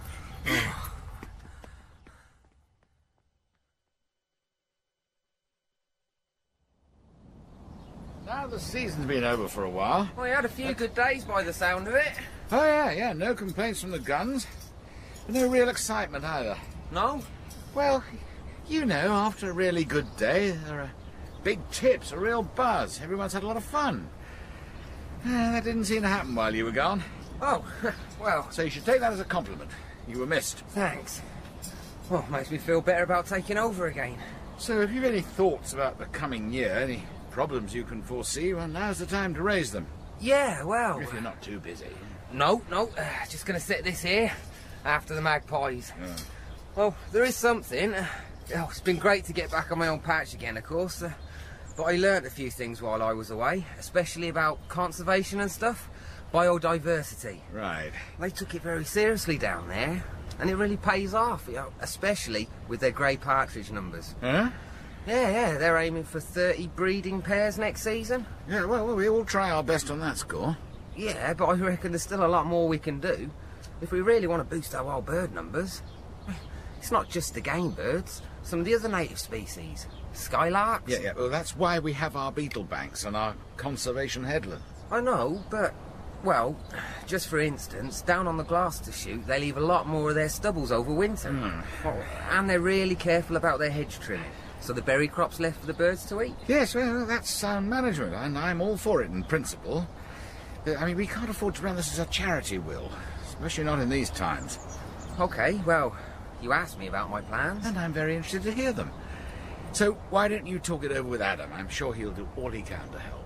Now the season's been over for a while.
Well, we had a few good days by the sound of it.
Oh, yeah, no complaints from the guns. But no real excitement either.
No?
Well, you know, after a really good day, there are big tips, a real buzz. Everyone's had a lot of fun. That didn't seem to happen while you were gone.
Oh, well...
So you should take that as a compliment. You were missed.
Thanks. Well, makes me feel better about taking over again.
So if you've any thoughts about the coming year, any problems you can foresee, well, now's the time to raise them.
Yeah, well...
If you're not too busy.
No, just going to sit this here after the Magpies. Well, there is something. It's been great to get back on my own patch again, of course. But I learnt a few things while I was away, especially about conservation and stuff. Biodiversity.
Right.
They took it very seriously down there, and it really pays off, especially with their grey partridge numbers.
Huh?
Yeah, they're aiming for 30 breeding pairs next season.
Yeah, well, we all try our best on that score.
Yeah, but I reckon there's still a lot more we can do if we really want to boost our wild bird numbers. It's not just the game birds. Some of the other native species. Skylarks.
Yeah, well, that's why we have our beetle banks and our conservation headland.
I know, but... Well, just for instance, down on the Gloucester Chute, they leave a lot more of their stubbles over winter. And they're really careful about their hedge trimming, so the berry crop's left for the birds to eat.
Yes, well, that's sound management, and I'm all for it in principle. I mean, we can't afford to run this as a charity, Will, especially not in these times.
OK, well, you asked me about my plans.
And I'm very interested to hear them. So why don't you talk it over with Adam? I'm sure he'll do all he can to help.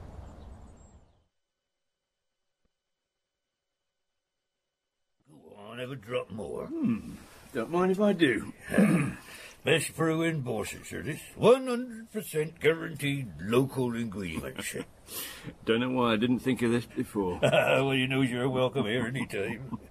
Have a drop more. Don't mind if I do. Best brew in Borsetshire, this 100% guaranteed local ingredients.
Don't know why I didn't think of this before.
Well, you know you're welcome here any time.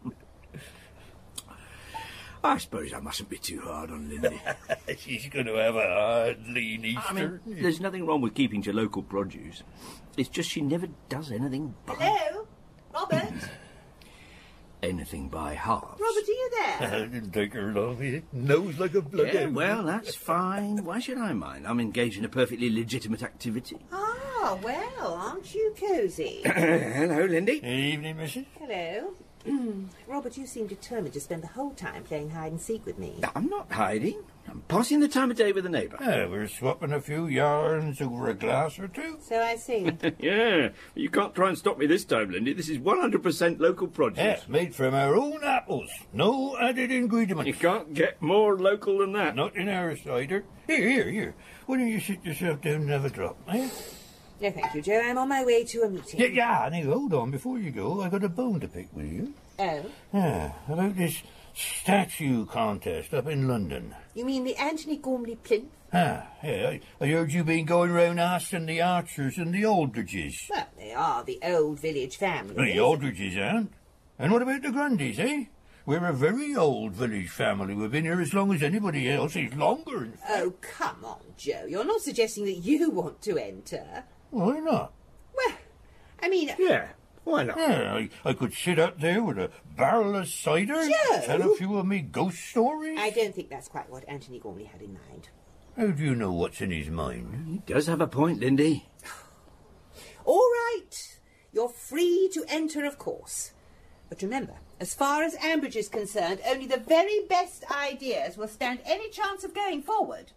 I suppose I mustn't be too hard on Lindy.
She's going to have a hard, lean Easter.
I mean, there's nothing wrong with keeping to local produce. It's just she never does anything by...
Hello? Robert?
Anything by half.
Robert, are you there?
I didn't take her long. It nose like a blood.
Yeah, well, that's fine. Why should I mind? I'm engaged in a perfectly legitimate activity.
Ah, well, aren't you cosy?
Hello, Lindy.
Evening, missus.
Hello. Robert, you seem determined to spend the whole time playing hide-and-seek with me.
I'm not hiding. I'm passing the time of day with a neighbour.
We're swapping a few yarns over a glass or two.
So I see.
Yeah, you can't try and stop me this time, Lindy. This is 100% local produce.
Yes, made from our own apples. No added ingredients.
You can't get more local than that.
Not in our cider. Here. Why don't you sit yourself down and have a drop, eh?
No, thank you, Joe. I'm on my way to a meeting.
Yeah, now, hold on. Before you go, I got a bone to pick with you.
Oh?
About this statue contest up in London.
You mean the Anthony Gormley plinth?
Yeah. I heard you been going round asking the Archers and the Aldridges.
Well, they are the old village family.
The Aldridges aren't. And what about the Grundys, eh? We're a very old village family. We've been here as long as anybody else. It's longer, in fact.
Oh, come on, Joe. You're not suggesting that you want to enter.
Why not?
Well, I mean...
Yeah, why not? Yeah, I could sit out there with a barrel of cider,
Joe!
tell a few of me ghost stories.
I don't think that's quite what Anthony Gormley had in mind.
How do you know what's in his mind?
He does have a point, Lindy.
All right. You're free to enter, of course. But remember, as far as Ambridge is concerned, only the very best ideas will stand any chance of going forward.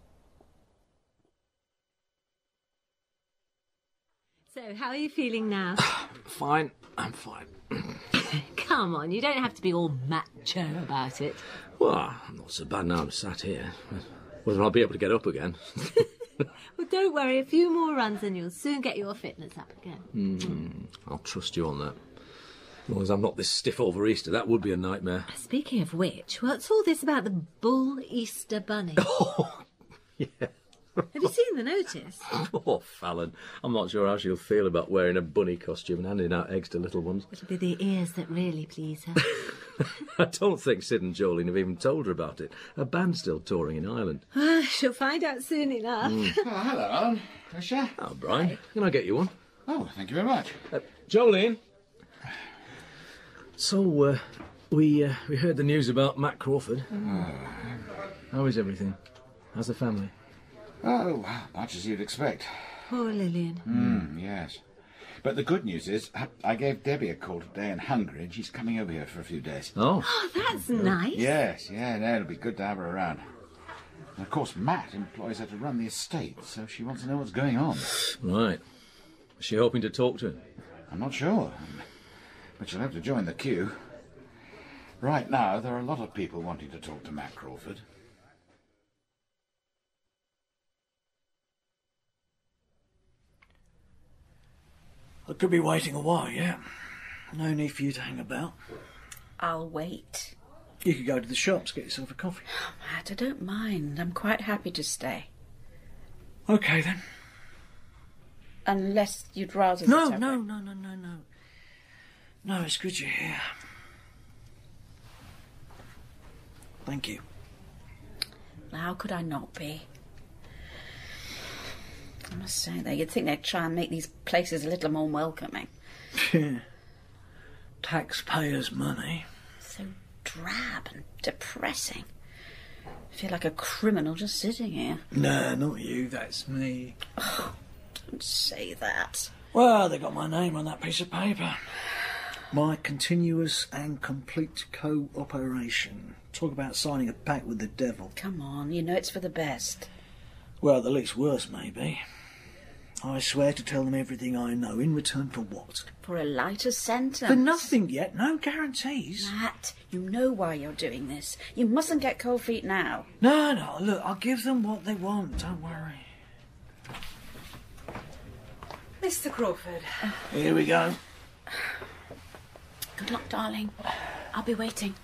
So, how are you feeling now?
Fine, I'm fine.
Come on, you don't have to be all macho about it.
Well, I'm not so bad now I'm sat here. Whether I'll be able to get up again.
Well, don't worry, a few more runs and you'll soon get your fitness up again.
I'll trust you on that. As long as I'm not this stiff over Easter, that would be a nightmare.
Speaking of which, what's all this about the Bull Easter Bunny?
Oh, yeah.
Have you seen the notice?
Oh, Fallon, I'm not sure how she'll feel about wearing a bunny costume and handing out eggs to little ones.
It'll be the ears that really please her.
I don't think Sid and Jolene have even told her about it. Her band's still touring in Ireland.
She'll find out soon enough.
Oh, hello, Alan. Tricia.
Oh, Brian, hi. Can I get you one?
Oh, thank you very much.
Jolene. So, we heard the news about Matt Crawford. How is everything? How's the family?
Oh, much as you'd expect.
Poor Lillian.
Yes. But the good news is, I gave Debbie a call today in Hungary, and she's coming over here for a few days.
Oh.
Oh, that's nice.
Yes, it'll be good to have her around. And of course, Matt employs her to run the estate, so she wants to know what's going on.
Right. Is she hoping to talk to him?
I'm not sure. But she'll have to join the queue. Right now, there are a lot of people wanting to talk to Matt Crawford.
I could be waiting a while, yeah? No need for you to hang about.
I'll wait.
You could go to the shops, get yourself a coffee.
Oh, Matt, I don't mind. I'm quite happy to stay.
OK, then.
Unless you'd rather...
No. No, it's good you're here. Thank you.
How could I not be? I must say, though, you'd think they'd try and make these places a little more welcoming.
Taxpayers' money.
So drab and depressing. I feel like a criminal just sitting here.
No, not you, that's me.
Oh, don't say that.
Well, they got my name on that piece of paper. My continuous and complete cooperation. Talk about signing a pact with the devil.
Come on, you know it's for the best.
Well, the least worst, maybe. I swear to tell them everything I know. In return for what?
For a lighter sentence.
For nothing yet. No guarantees.
Matt, you know why you're doing this. You mustn't get cold feet now.
No, look, I'll give them what they want. Don't worry.
Mr. Crawford.
Here we go.
Good luck, darling. I'll be waiting.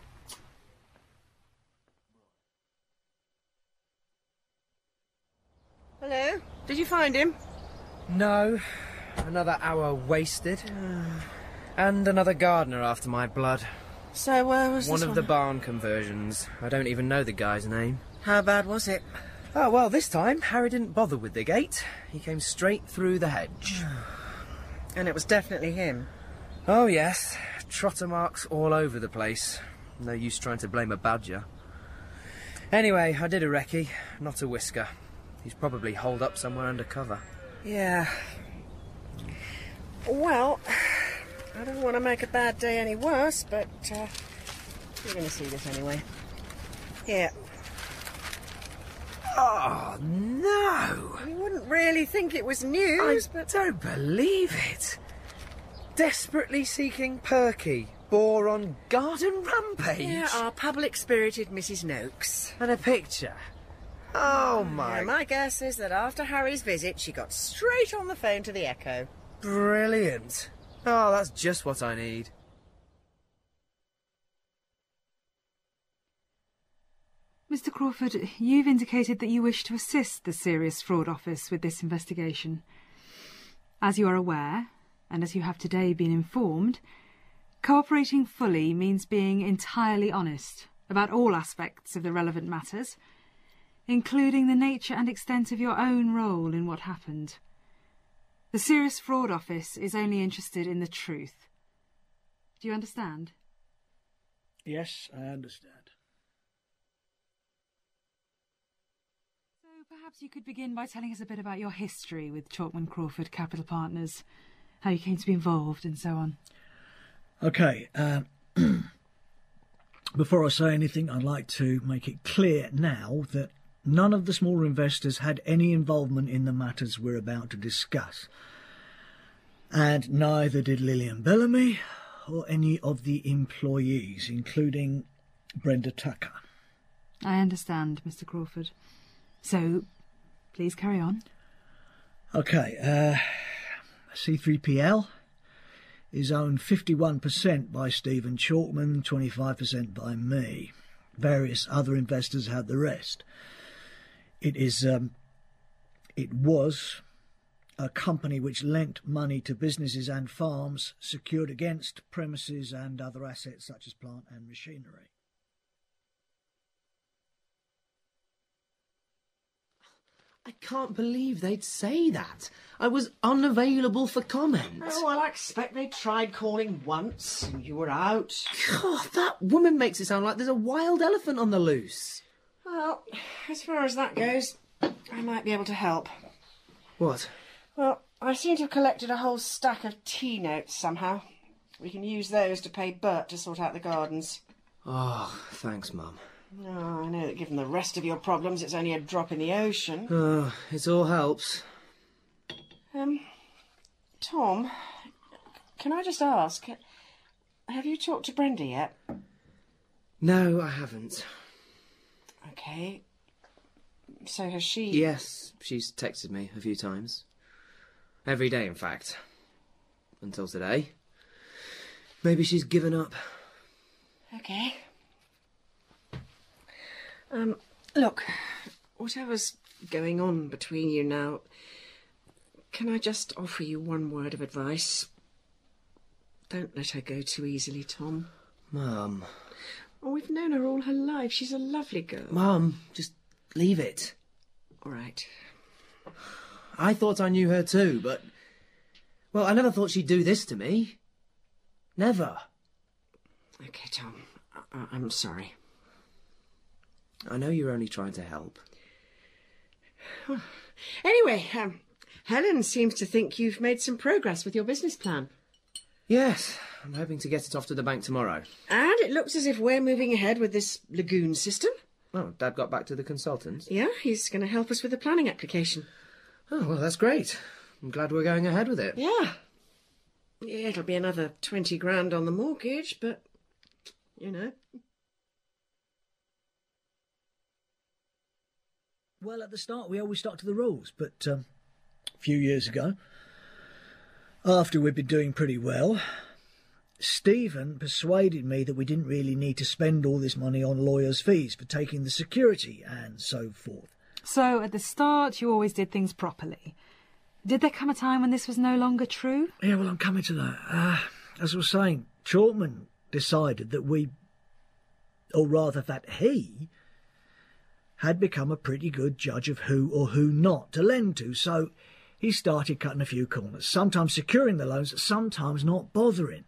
Hello? Did you find him? No. Another hour wasted. And another gardener after my blood.
So where was
One
this
of the barn conversions. I don't even know the guy's name.
How bad was it?
Oh, well, this time Harry didn't bother with the gate. He came straight through the hedge.
And it was definitely him?
Oh, yes. Trotter marks all over the place. No use trying to blame a badger. Anyway, I did a recce, not a whisker. He's probably holed up somewhere under cover.
Yeah. Well, I don't want to make a bad day any worse, but you're going to see this anyway. Here.
Oh, no!
You wouldn't really think it was news, but...
don't believe it. Desperately seeking Perky. Bore on garden rampage.
Yeah, our public-spirited Mrs. Noakes.
And a picture. Oh, my...
Yeah, my guess is that after Harry's visit, she got straight on the phone to the Echo.
Brilliant. Oh, that's just what I need.
Mr. Crawford, you've indicated that you wish to assist the Serious Fraud Office with this investigation. As you are aware, and as you have today been informed, cooperating fully means being entirely honest about all aspects of the relevant matters, including the nature and extent of your own role in what happened. The Serious Fraud Office is only interested in the truth. Do you understand?
Yes, I understand.
So perhaps you could begin by telling us a bit about your history with Chalkman Crawford Capital Partners, how you came to be involved and so on.
OK, before I say anything, I'd like to make it clear now that none of the smaller investors had any involvement in the matters we're about to discuss. And neither did Lillian Bellamy or any of the employees, including Brenda Tucker.
I understand, Mr. Crawford. So, please carry on.
OK, C3PL is owned 51% by Stephen Chalkman, 25% by me. Various other investors had the rest. It was a company which lent money to businesses and farms secured against premises and other assets such as plant and machinery.
I can't believe they'd say that. I was unavailable for comment.
Oh, well, I expect they tried calling once and you were out.
God, that woman makes it sound like there's a wild elephant on the loose.
Well, as far as that goes, I might be able to help.
What?
Well, I seem to have collected a whole stack of tea notes somehow. We can use those to pay Bert to sort out the gardens.
Oh, thanks, Mum.
Oh, I know that given the rest of your problems, it's only a drop in the ocean.
Oh, it all helps.
Tom, can I just ask, have you talked to Brenda yet?
No, I haven't.
OK. So has she...
Yes, she's texted me a few times. Every day, in fact. Until today. Maybe she's given up.
OK. Look, whatever's going on between you now, can I just offer you one word of advice? Don't let her go too easily, Tom.
Mum.
Oh, we've known her all her life. She's a lovely girl.
Mum, just leave it.
All right.
I thought I knew her too, but... Well, I never thought she'd do this to me. Never.
OK, Tom. I'm sorry.
I know you're only trying to help.
Anyway, Helen seems to think you've made some progress with your business plan.
Yes, I'm hoping to get it off to the bank tomorrow.
And it looks as if we're moving ahead with this lagoon system.
Oh, Dad got back to the consultant?
Yeah, he's going to help us with the planning application.
Oh, well, that's great. I'm glad we're going ahead with it.
Yeah. It'll be another 20 grand on the mortgage, but, you know.
Well, at the start, we always stuck to the rules, but a few years ago, after we'd been doing pretty well, Stephen persuaded me that we didn't really need to spend all this money on lawyers' fees for taking the security and so forth.
So, at the start, you always did things properly. Did there come a time when this was no longer true?
Yeah, well, I'm coming to that. As I was saying, Chalkman decided that we, or rather that he, had become a pretty good judge of who or who not to lend to, so he started cutting a few corners, sometimes securing the loans, sometimes not bothering.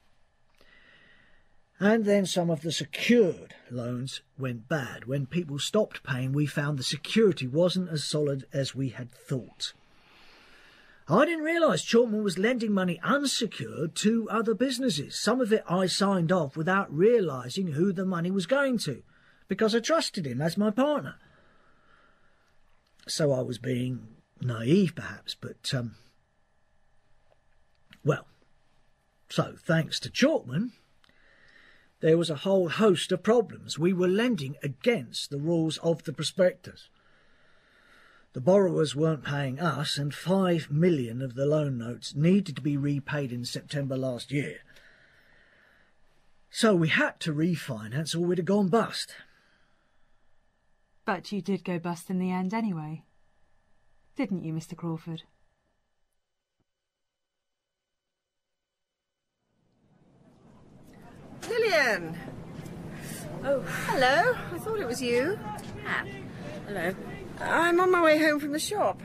And then some of the secured loans went bad. When people stopped paying, we found the security wasn't as solid as we had thought. I didn't realise Chalkman was lending money unsecured to other businesses. Some of it I signed off without realising who the money was going to, because I trusted him as my partner. So I was being naive, perhaps, but, well, so thanks to Chalkman, there was a whole host of problems. We were lending against the rules of the prospectus. The borrowers weren't paying us, and 5 million of the loan notes needed to be repaid in September last year. So we had to refinance or we'd have gone bust.
But you did go bust in the end anyway, didn't you, Mr. Crawford?
Lillian! Oh, hello. I thought it was you.
Ah, hello.
I'm on my way home from the shop.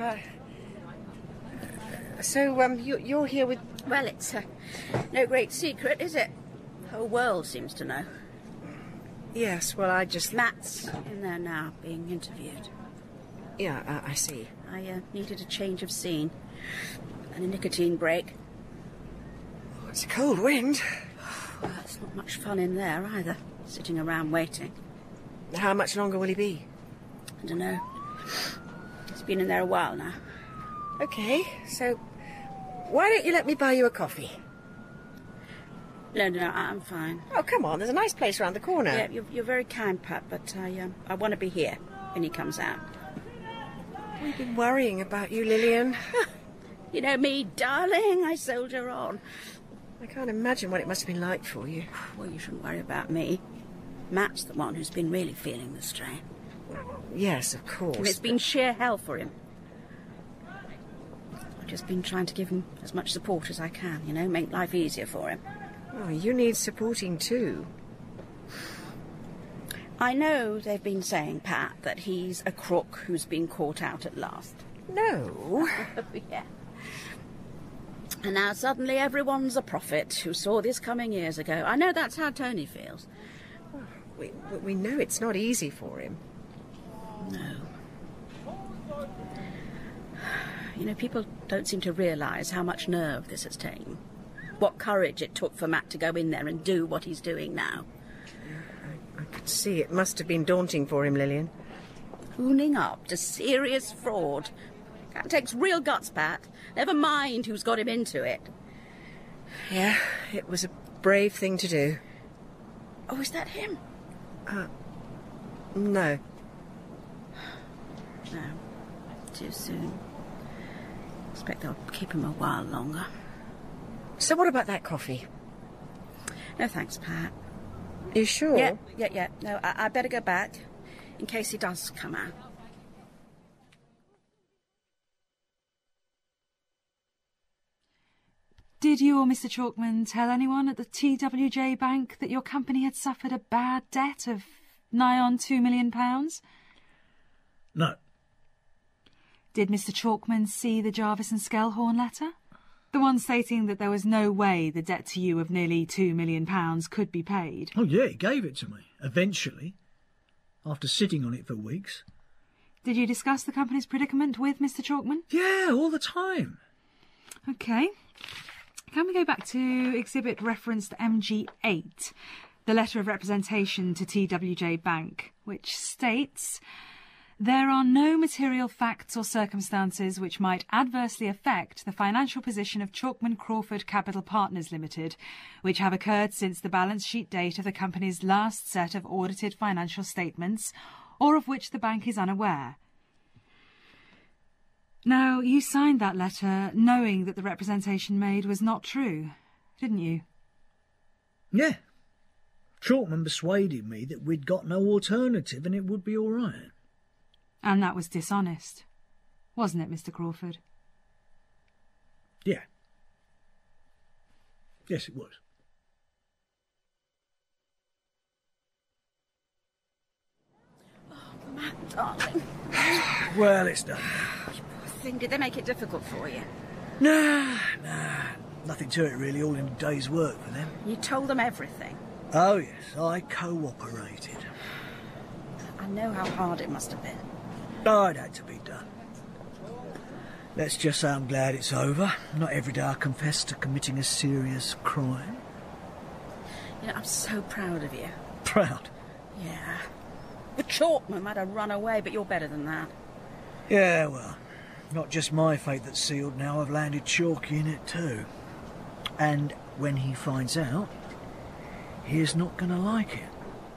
You're here with...
Well, it's no great secret, is it? The whole world seems to know.
Yes, well, I just...
Matt's in there now, being interviewed.
Yeah, I see.
I needed a change of scene and a nicotine break.
Oh, it's a cold wind.
Well, it's not much fun in there either, sitting around waiting.
How much longer will he be?
I don't know. He's been in there a while now.
OK, so why don't you let me buy you a coffee?
No, I'm fine.
Oh, come on, there's a nice place around the corner.
Yeah, you're very kind, Pat, but I want to be here when he comes out.
We've been worrying about you, Lillian.
You know me, darling, I soldier on.
I can't imagine what it must have been like for you.
Well, you shouldn't worry about me. Matt's the one who's been really feeling the strain.
Yes, of course.
And it's been sheer hell for him. I've just been trying to give him as much support as I can, you know, make life easier for him.
Oh, you need supporting too.
I know they've been saying, Pat, that he's a crook who's been caught out at last.
No.
Yeah. And now suddenly everyone's a prophet who saw this coming years ago. I know that's how Tony feels.
We know it's not easy for him.
No. You know, people don't seem to realise how much nerve this has taken. What courage it took for Matt to go in there and do what he's doing now.
I could see it must have been daunting for him, Lillian.
Owning up to serious fraud. That takes real guts, Pat. Never mind who's got him into it.
Yeah, it was a brave thing to do.
Oh, is that him?
No.
No. Too soon. Expect they'll keep him a while longer.
So what about that coffee?
No thanks, Pat.
You sure?
Yeah. No, I better go back in case he does come out.
Did you or Mr. Chalkman tell anyone at the TWJ Bank that your company had suffered a bad debt of nigh on £2 million?
No.
Did Mr. Chalkman see the Jarvis and Skelhorn letter? The one stating that there was no way the debt to you of nearly £2 million could be paid?
Oh, yeah, he gave it to me, eventually. after sitting on it for weeks.
Did you discuss the company's predicament with Mr. Chalkman?
Yeah, all the time.
OK. Can we go back to exhibit referenced MG8, the letter of representation to TWJ Bank, which states, "There are no material facts or circumstances which might adversely affect the financial position of Chalkman Crawford Capital Partners Limited, which have occurred since the balance sheet date of the company's last set of audited financial statements, or of which the bank is unaware." Now, you signed that letter knowing that the representation made was not true, didn't you?
Yeah. Chalkman persuaded me that we'd got no alternative and it would be all right.
And that was dishonest, wasn't it, Mr. Crawford?
Yeah. Yes, it was.
Matt, darling.
Well, it's done.
Poor thing, did they make it difficult for you?
Nah. Nothing to it, really. All in a day's work for them.
You told them everything?
Oh, yes. I cooperated.
I know how hard it must have been.
Oh, it had to be done. Let's just say I'm glad it's over. Not every day I confess to committing a serious crime.
You know, I'm so proud of you.
Proud?
Yeah. The Chalkman might have run away, but you're better than that.
Yeah, well, not just my fate that's sealed now. I've landed Chalky in it too. And when he finds out, he's not going to like it.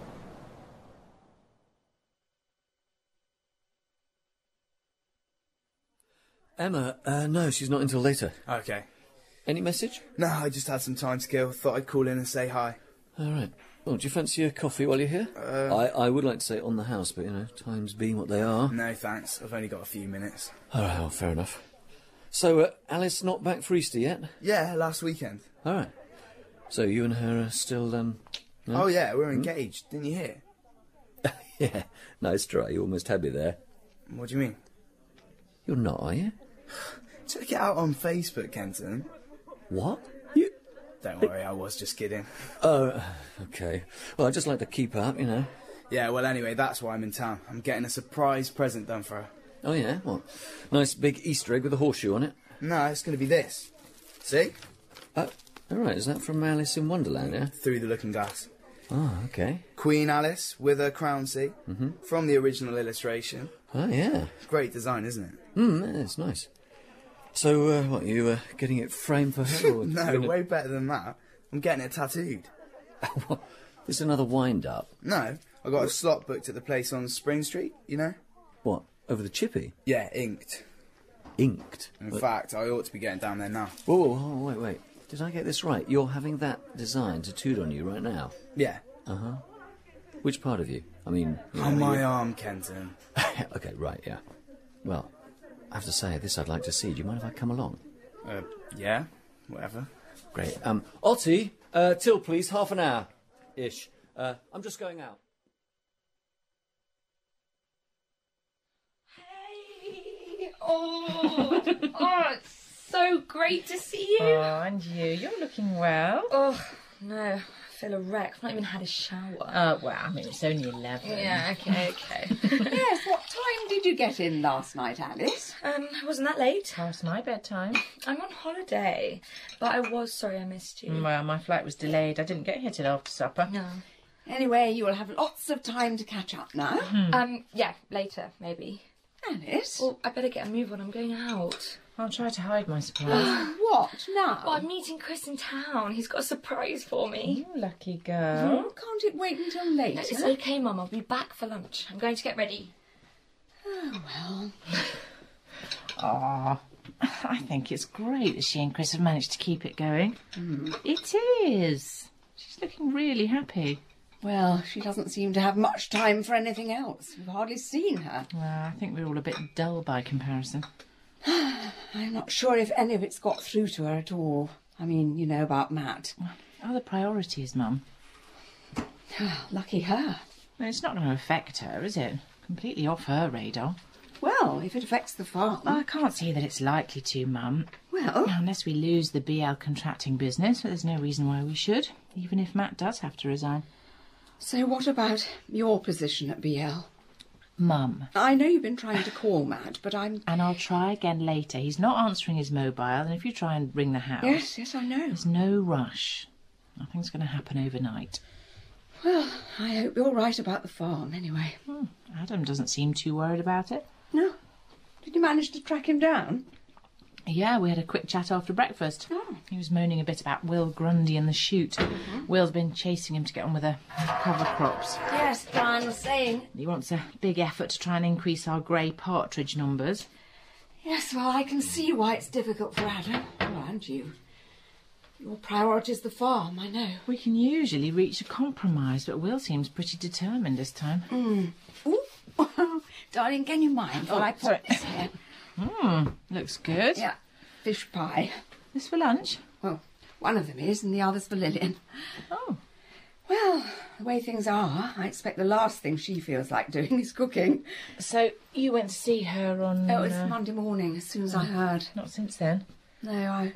Emma, no, she's not until later.
OK.
Any message?
No, I just had some time to kill. Thought I'd call in and say hi.
All right. Well, do you fancy a coffee while you're here? I would like to say on the house, but, you know, times being what they are.
No, thanks. I've only got a few minutes.
All right, well, fair enough. So, Alice not back for Easter yet?
Yeah, last weekend.
All right. So you and her are still, no?
Oh, yeah, we're engaged. Didn't you hear?
Yeah. Nice try. You almost had me there.
What do you mean?
You're not, are you?
Check it out on Facebook, Kenton.
What?
Don't worry, I was just kidding.
Oh, OK. Well, I'd just like to keep up, you know.
Yeah, well, anyway, that's why I'm in town. I'm getting a surprise present done for her.
Oh, yeah? What? Nice big Easter egg with a horseshoe on it?
No, it's going to be this. See?
All right, is that from Alice in Wonderland, yeah?
Through the Looking Glass.
Oh, OK.
Queen Alice with her crown, see? From the original illustration.
Oh, yeah.
Great design, isn't it?
Yeah, it's nice. So, what, you getting it framed for her? Or
No, way better than that. I'm getting it tattooed.
This is another wind-up?
No, I got a slot booked at the place on Spring Street, you know?
What, over the chippy?
Yeah, inked.
Inked?
In fact, I ought to be getting down there now.
Whoa, wait. Did I get this right? You're having that design tattooed on you right now?
Yeah.
Uh-huh. Which part of you? I mean...
On my arm, Kenton.
OK, right, yeah. Well, I have to say, this I'd like to see. Do you mind if I come along?
Yeah, whatever.
Great. Ottie, till please, half an hour-ish. I'm just going out.
Hey! Oh, it's so great to see you.
Oh, and you. You're looking well.
Oh, no. I feel a wreck. I've not even had a shower.
Oh, well, I mean, it's only 11.
Yeah, OK.
Yes, what time did you get in last night, Alice?
Wasn't that late?
Past my bedtime.
I'm on holiday, but I was sorry I missed you.
Well, my flight was delayed. I didn't get here till after supper.
No.
Anyway, you will have lots of time to catch up now.
Yeah, later, maybe.
Alice?
Well, I better get a move on. I'm going out.
I'll try to hide my surprise.
What now?
Well, I'm meeting Chris in town. He's got a surprise for me.
You lucky girl.
Can't it wait until later?
No, it's OK, Mum. I'll be back for lunch. I'm going to get ready.
Oh, well.
Ah, I think it's great that she and Chris have managed to keep it going. It is. She's looking really happy.
Well, she doesn't seem to have much time for anything else. We've hardly seen her.
Well, I think we're all a bit dull by comparison.
I'm not sure if any of it's got through to her at all. I mean, you know about Matt.
Other priorities, Mum.
Lucky her.
Well, it's not going to affect her, is it? Completely off her radar.
Well, if it affects the farm...
I can't see that it's likely to, Mum.
Well...
Unless we lose the BL contracting business, but there's no reason why we should, even if Matt does have to resign.
So what about your position at BL?
Mum.
I know you've been trying to call Matt, but I'm...
And I'll try again later. He's not answering his mobile, and if you try and ring the house...
Yes, I know.
There's no rush. Nothing's going to happen overnight.
Well, I hope you're right about the farm, anyway.
Adam doesn't seem too worried about it.
No? Did you manage to track him down?
Yeah, we had a quick chat after breakfast. He was moaning a bit about Will Grundy and the shoot. Will's been chasing him to get on with the cover crops.
Yes, Brian was saying.
He wants a big effort to try and increase our grey partridge numbers.
Yes, well, I can see why it's difficult for Adam. Oh, and you. Your priority's the farm, I know.
We can usually reach a compromise, but Will seems pretty determined this time.
Ooh. Darling, can you mind while I put this here?
Looks good.
Yeah, fish pie.
This for lunch?
Well, one of them is and the other's for Lillian.
Oh.
Well, the way things are, I expect the last thing she feels like doing is cooking.
So you went to see her on...
Oh, it was Monday morning, as soon as I heard.
Not since then?
No,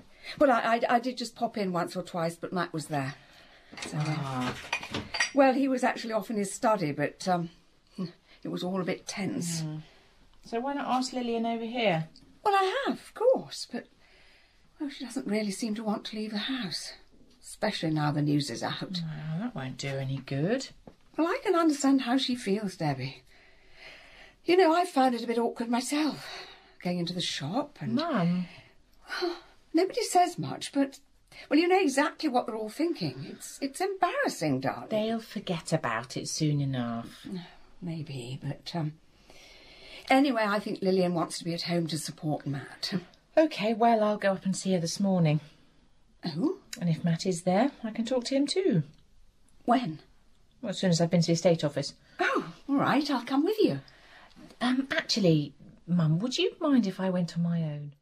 I did just pop in once or twice, but Matt was there. So, well, he was actually off in his study, but it was all a bit tense.
So why not ask Lillian over here?
Well, I have, of course, but well, she doesn't really seem to want to leave the house, especially now the news is out.
Well, that won't do any good.
Well, I can understand how she feels, Debbie. You know, I found it a bit awkward myself, going into the shop and...
Mum?
Well, nobody says much, but... Well, you know exactly what they're all thinking. It's embarrassing, darling.
They'll forget about it soon enough.
Maybe, but... Anyway, I think Lillian wants to be at home to support Matt.
OK, well, I'll go up and see her this morning.
Oh?
And if Matt is there, I can talk to him too.
When?
Well, as soon as I've been to the estate office.
Oh, all right, I'll come with you.
Actually, Mum, would you mind if I went on my own?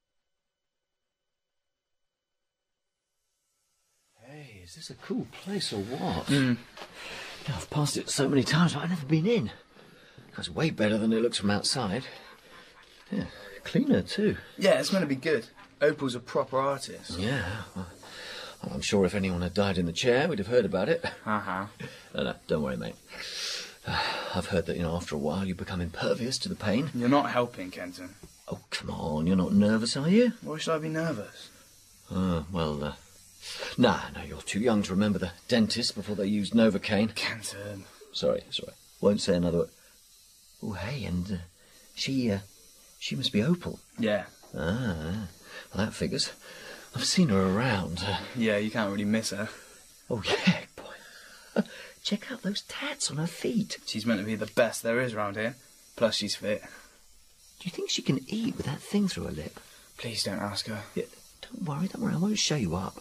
Hey, is this a cool place or what? I've passed it so many times, but I've never been in. That's way better than it looks from outside. Yeah, cleaner too.
Yeah, it's meant to be good. Opal's a proper artist.
Yeah, well, I'm sure if anyone had died in the chair, we'd have heard about it. No, don't worry, mate. I've heard that, after a while you become impervious to the pain.
You're not helping, Kenton.
Oh, come on, you're not nervous, are you?
Why should I be nervous?
No, you're too young to remember the dentist before they used Novocaine.
Kenton.
Sorry. Won't say another word. Oh, hey, and she must be Opal.
Yeah.
Well, that figures. I've seen her around.
Yeah, you can't really miss her.
Oh, yeah, boy. Check out those tats on her feet.
She's meant to be the best there is around here. Plus, she's fit.
Do you think she can eat with that thing through her lip?
Please don't ask her.
Yeah, don't worry, I won't show you up.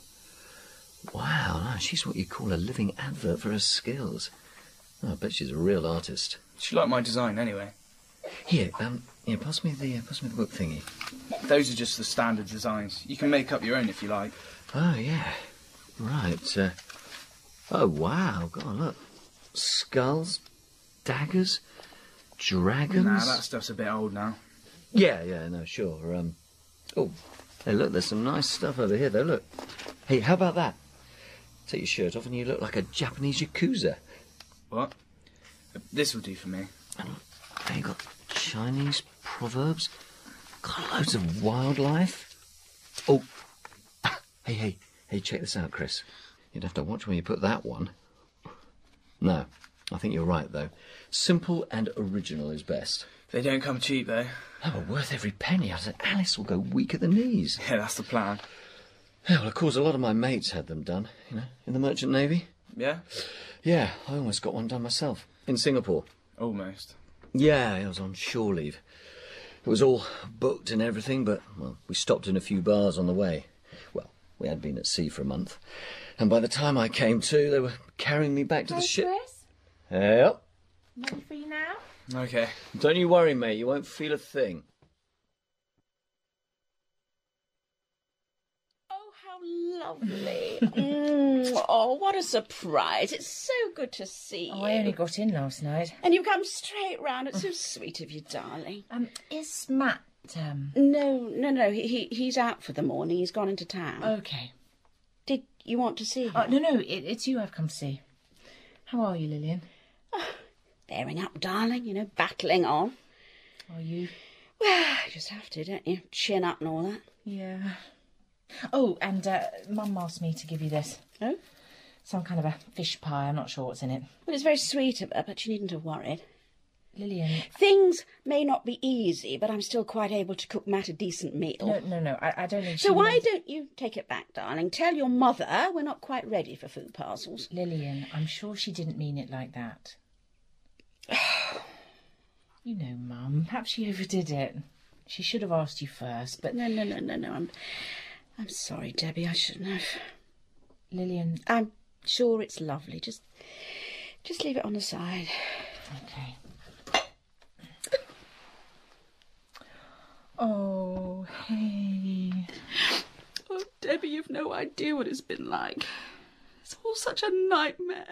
Wow, she's what you call a living advert for her skills. I bet she's a real artist.
She liked my design anyway.
Here, pass me the book thingy.
Those are just the standard designs. You can make up your own if you like.
Oh, yeah. Right. Oh, wow. God, look. Skulls, daggers, dragons.
Nah, that stuff's a bit old now.
Yeah, no, sure. Oh, hey, look, there's some nice stuff over here, though, look. Hey, how about that? Take your shirt off and you look like a Japanese Yakuza.
What? This will do for me.
They got Chinese proverbs. Got loads of wildlife. Oh, hey, check this out, Chris. You'd have to watch when you put that one. No, I think you're right, though. Simple and original is best.
They don't come cheap, though.
Oh, but worth every penny. I said Alice will go weak at the knees.
Yeah, that's the plan.
Yeah, well, of course, a lot of my mates had them done, in the Merchant Navy.
Yeah?
Yeah, I almost got one done myself, in Singapore.
Almost.
Yeah, I was on shore leave. It was all booked and everything, but, well, we stopped in a few bars on the way. Well, we had been at sea for a month. And by the time I came to, they were carrying me back to the ship.
Chris?
Yep.
Ready for you now?
OK.
Don't you worry, mate. You won't feel a thing.
Lovely. Oh, what a surprise. It's so good to see you.
I only got in last night.
And you've come straight round. It's so sweet of you, darling.
Is Matt...
No. He's out for the morning. He's gone into town.
OK.
Did you want to see him?
No, it's you I've come to see. How are you, Lillian?
Bearing up, darling, you know, battling on.
Are you?
Well, you just have to, don't you? Chin up and all that.
Yeah. Oh, and Mum asked me to give you this.
Oh?
Some kind of a fish pie. I'm not sure what's in it.
Well, it's very sweet of her, but you needn't have worried.
Lillian...
Things may not be easy, but I'm still quite able to cook Matt a decent meal.
No, I don't think
So why don't you take it back, darling? Tell your mother we're not quite ready for food parcels.
Lillian, I'm sure she didn't mean it like that. You know, Mum, perhaps she overdid it. She should have asked you first, but...
No. I'm sorry, Debbie, I shouldn't have.
Lillian...
I'm sure it's lovely. Just leave it on the side.
Okay. Oh, hey.
Oh, Debbie, you've no idea what it's been like. It's all such a nightmare.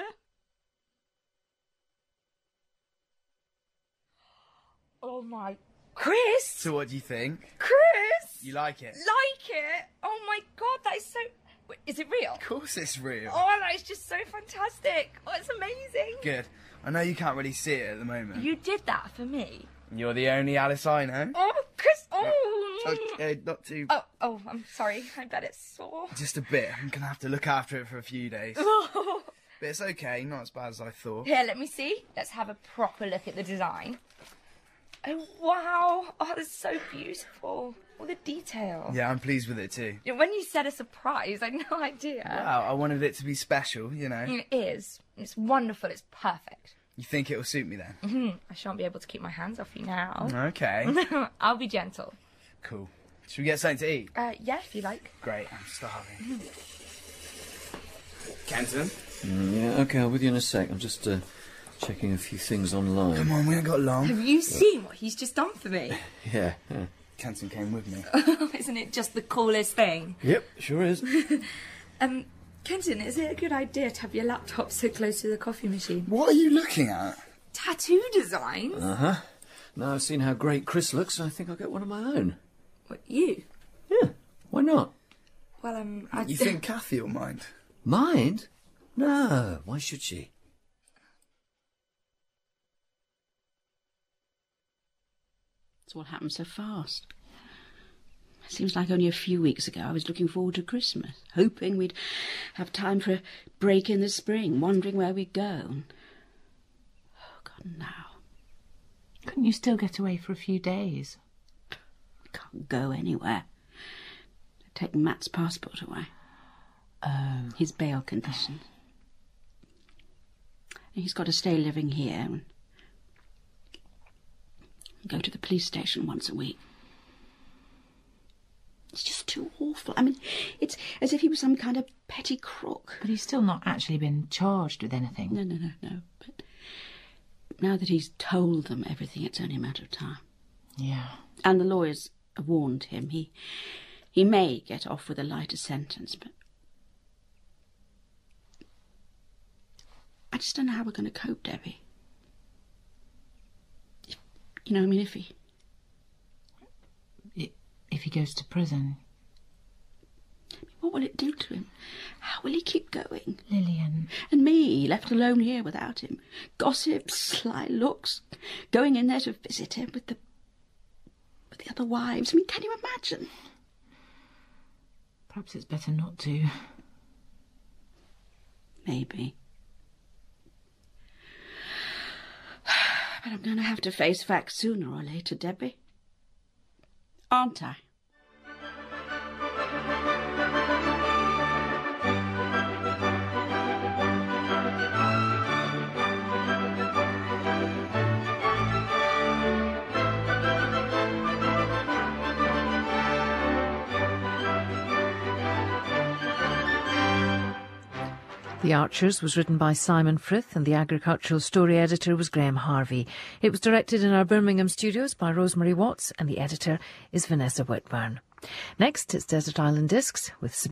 Oh my... Chris!
So what do you think?
Chris!
You like it?
Like it? Oh my god, that is so... Wait, is it real?
Of course it's real.
Oh, that is just so fantastic. Oh, it's amazing.
Good. I know you can't really see it at the moment.
You did that for me.
You're the only Alice I know.
Oh, Chris! Oh!
Okay, not too...
Oh, I'm sorry. I bet it's sore.
Just a bit. I'm going to have to look after it for a few days. But it's okay, not as bad as I thought.
Here, let me see. Let's have a proper look at the design. Oh, wow. Oh, that's so beautiful. All the detail.
Yeah, I'm pleased with it too.
When you said a surprise, I had no idea.
Wow, I wanted it to be special, you know.
It is. It's wonderful. It's perfect.
You think it will suit me then?
Mm-hmm. I shan't be able to keep my hands off you now.
Okay.
I'll be gentle.
Cool. Should we get something to eat?
Yeah, if you like.
Great, I'm starving. Kenton?
Yeah, okay, I'll be with you in a sec. I'm just checking a few things online.
Come on, we ain't got long.
Have you seen what he's just done for me?
Yeah.
Kenton came with me.
Isn't it just the coolest thing?
Yep, sure is.
Kenton, is it a good idea to have your laptop so close to the coffee machine?
What are you looking at?
Tattoo designs?
Uh-huh. Now I've seen how great Chris looks, I think I'll get one of my own.
What, you?
Yeah, why not?
Well,
You think Kathy will mind?
Mind? No, why should she?
It's all happened so fast. It seems like only a few weeks ago I was looking forward to Christmas, hoping we'd have time for a break in the spring, wondering where we'd go. Oh, God, now.
Couldn't you still get away for a few days?
I can't go anywhere. They've taken Matt's passport away.
Oh.
His bail conditions. He's got to stay living here and go to the police station once a week. It's just too awful. I mean, it's as if he was some kind of petty crook.
But he's still not actually been charged with anything.
No. But now that he's told them everything, it's only a matter of time.
Yeah.
And the lawyers have warned him. He may get off with a lighter sentence, but I just don't know how we're going to cope, Debbie.
If he goes to prison.
What will it do to him? How will he keep going?
Lillian.
And me, left alone here without him. Gossips, sly looks, going in there to visit him with the other wives. I mean, can you imagine?
Perhaps it's better not to.
Maybe. But I'm going to have to face facts sooner or later, Debbie. Aren't I?
The Archers was written by Simon Frith and the agricultural story editor was Graham Harvey. It was directed in our Birmingham studios by Rosemary Watts and the editor is Vanessa Whitburn. Next, it's Desert Island Discs with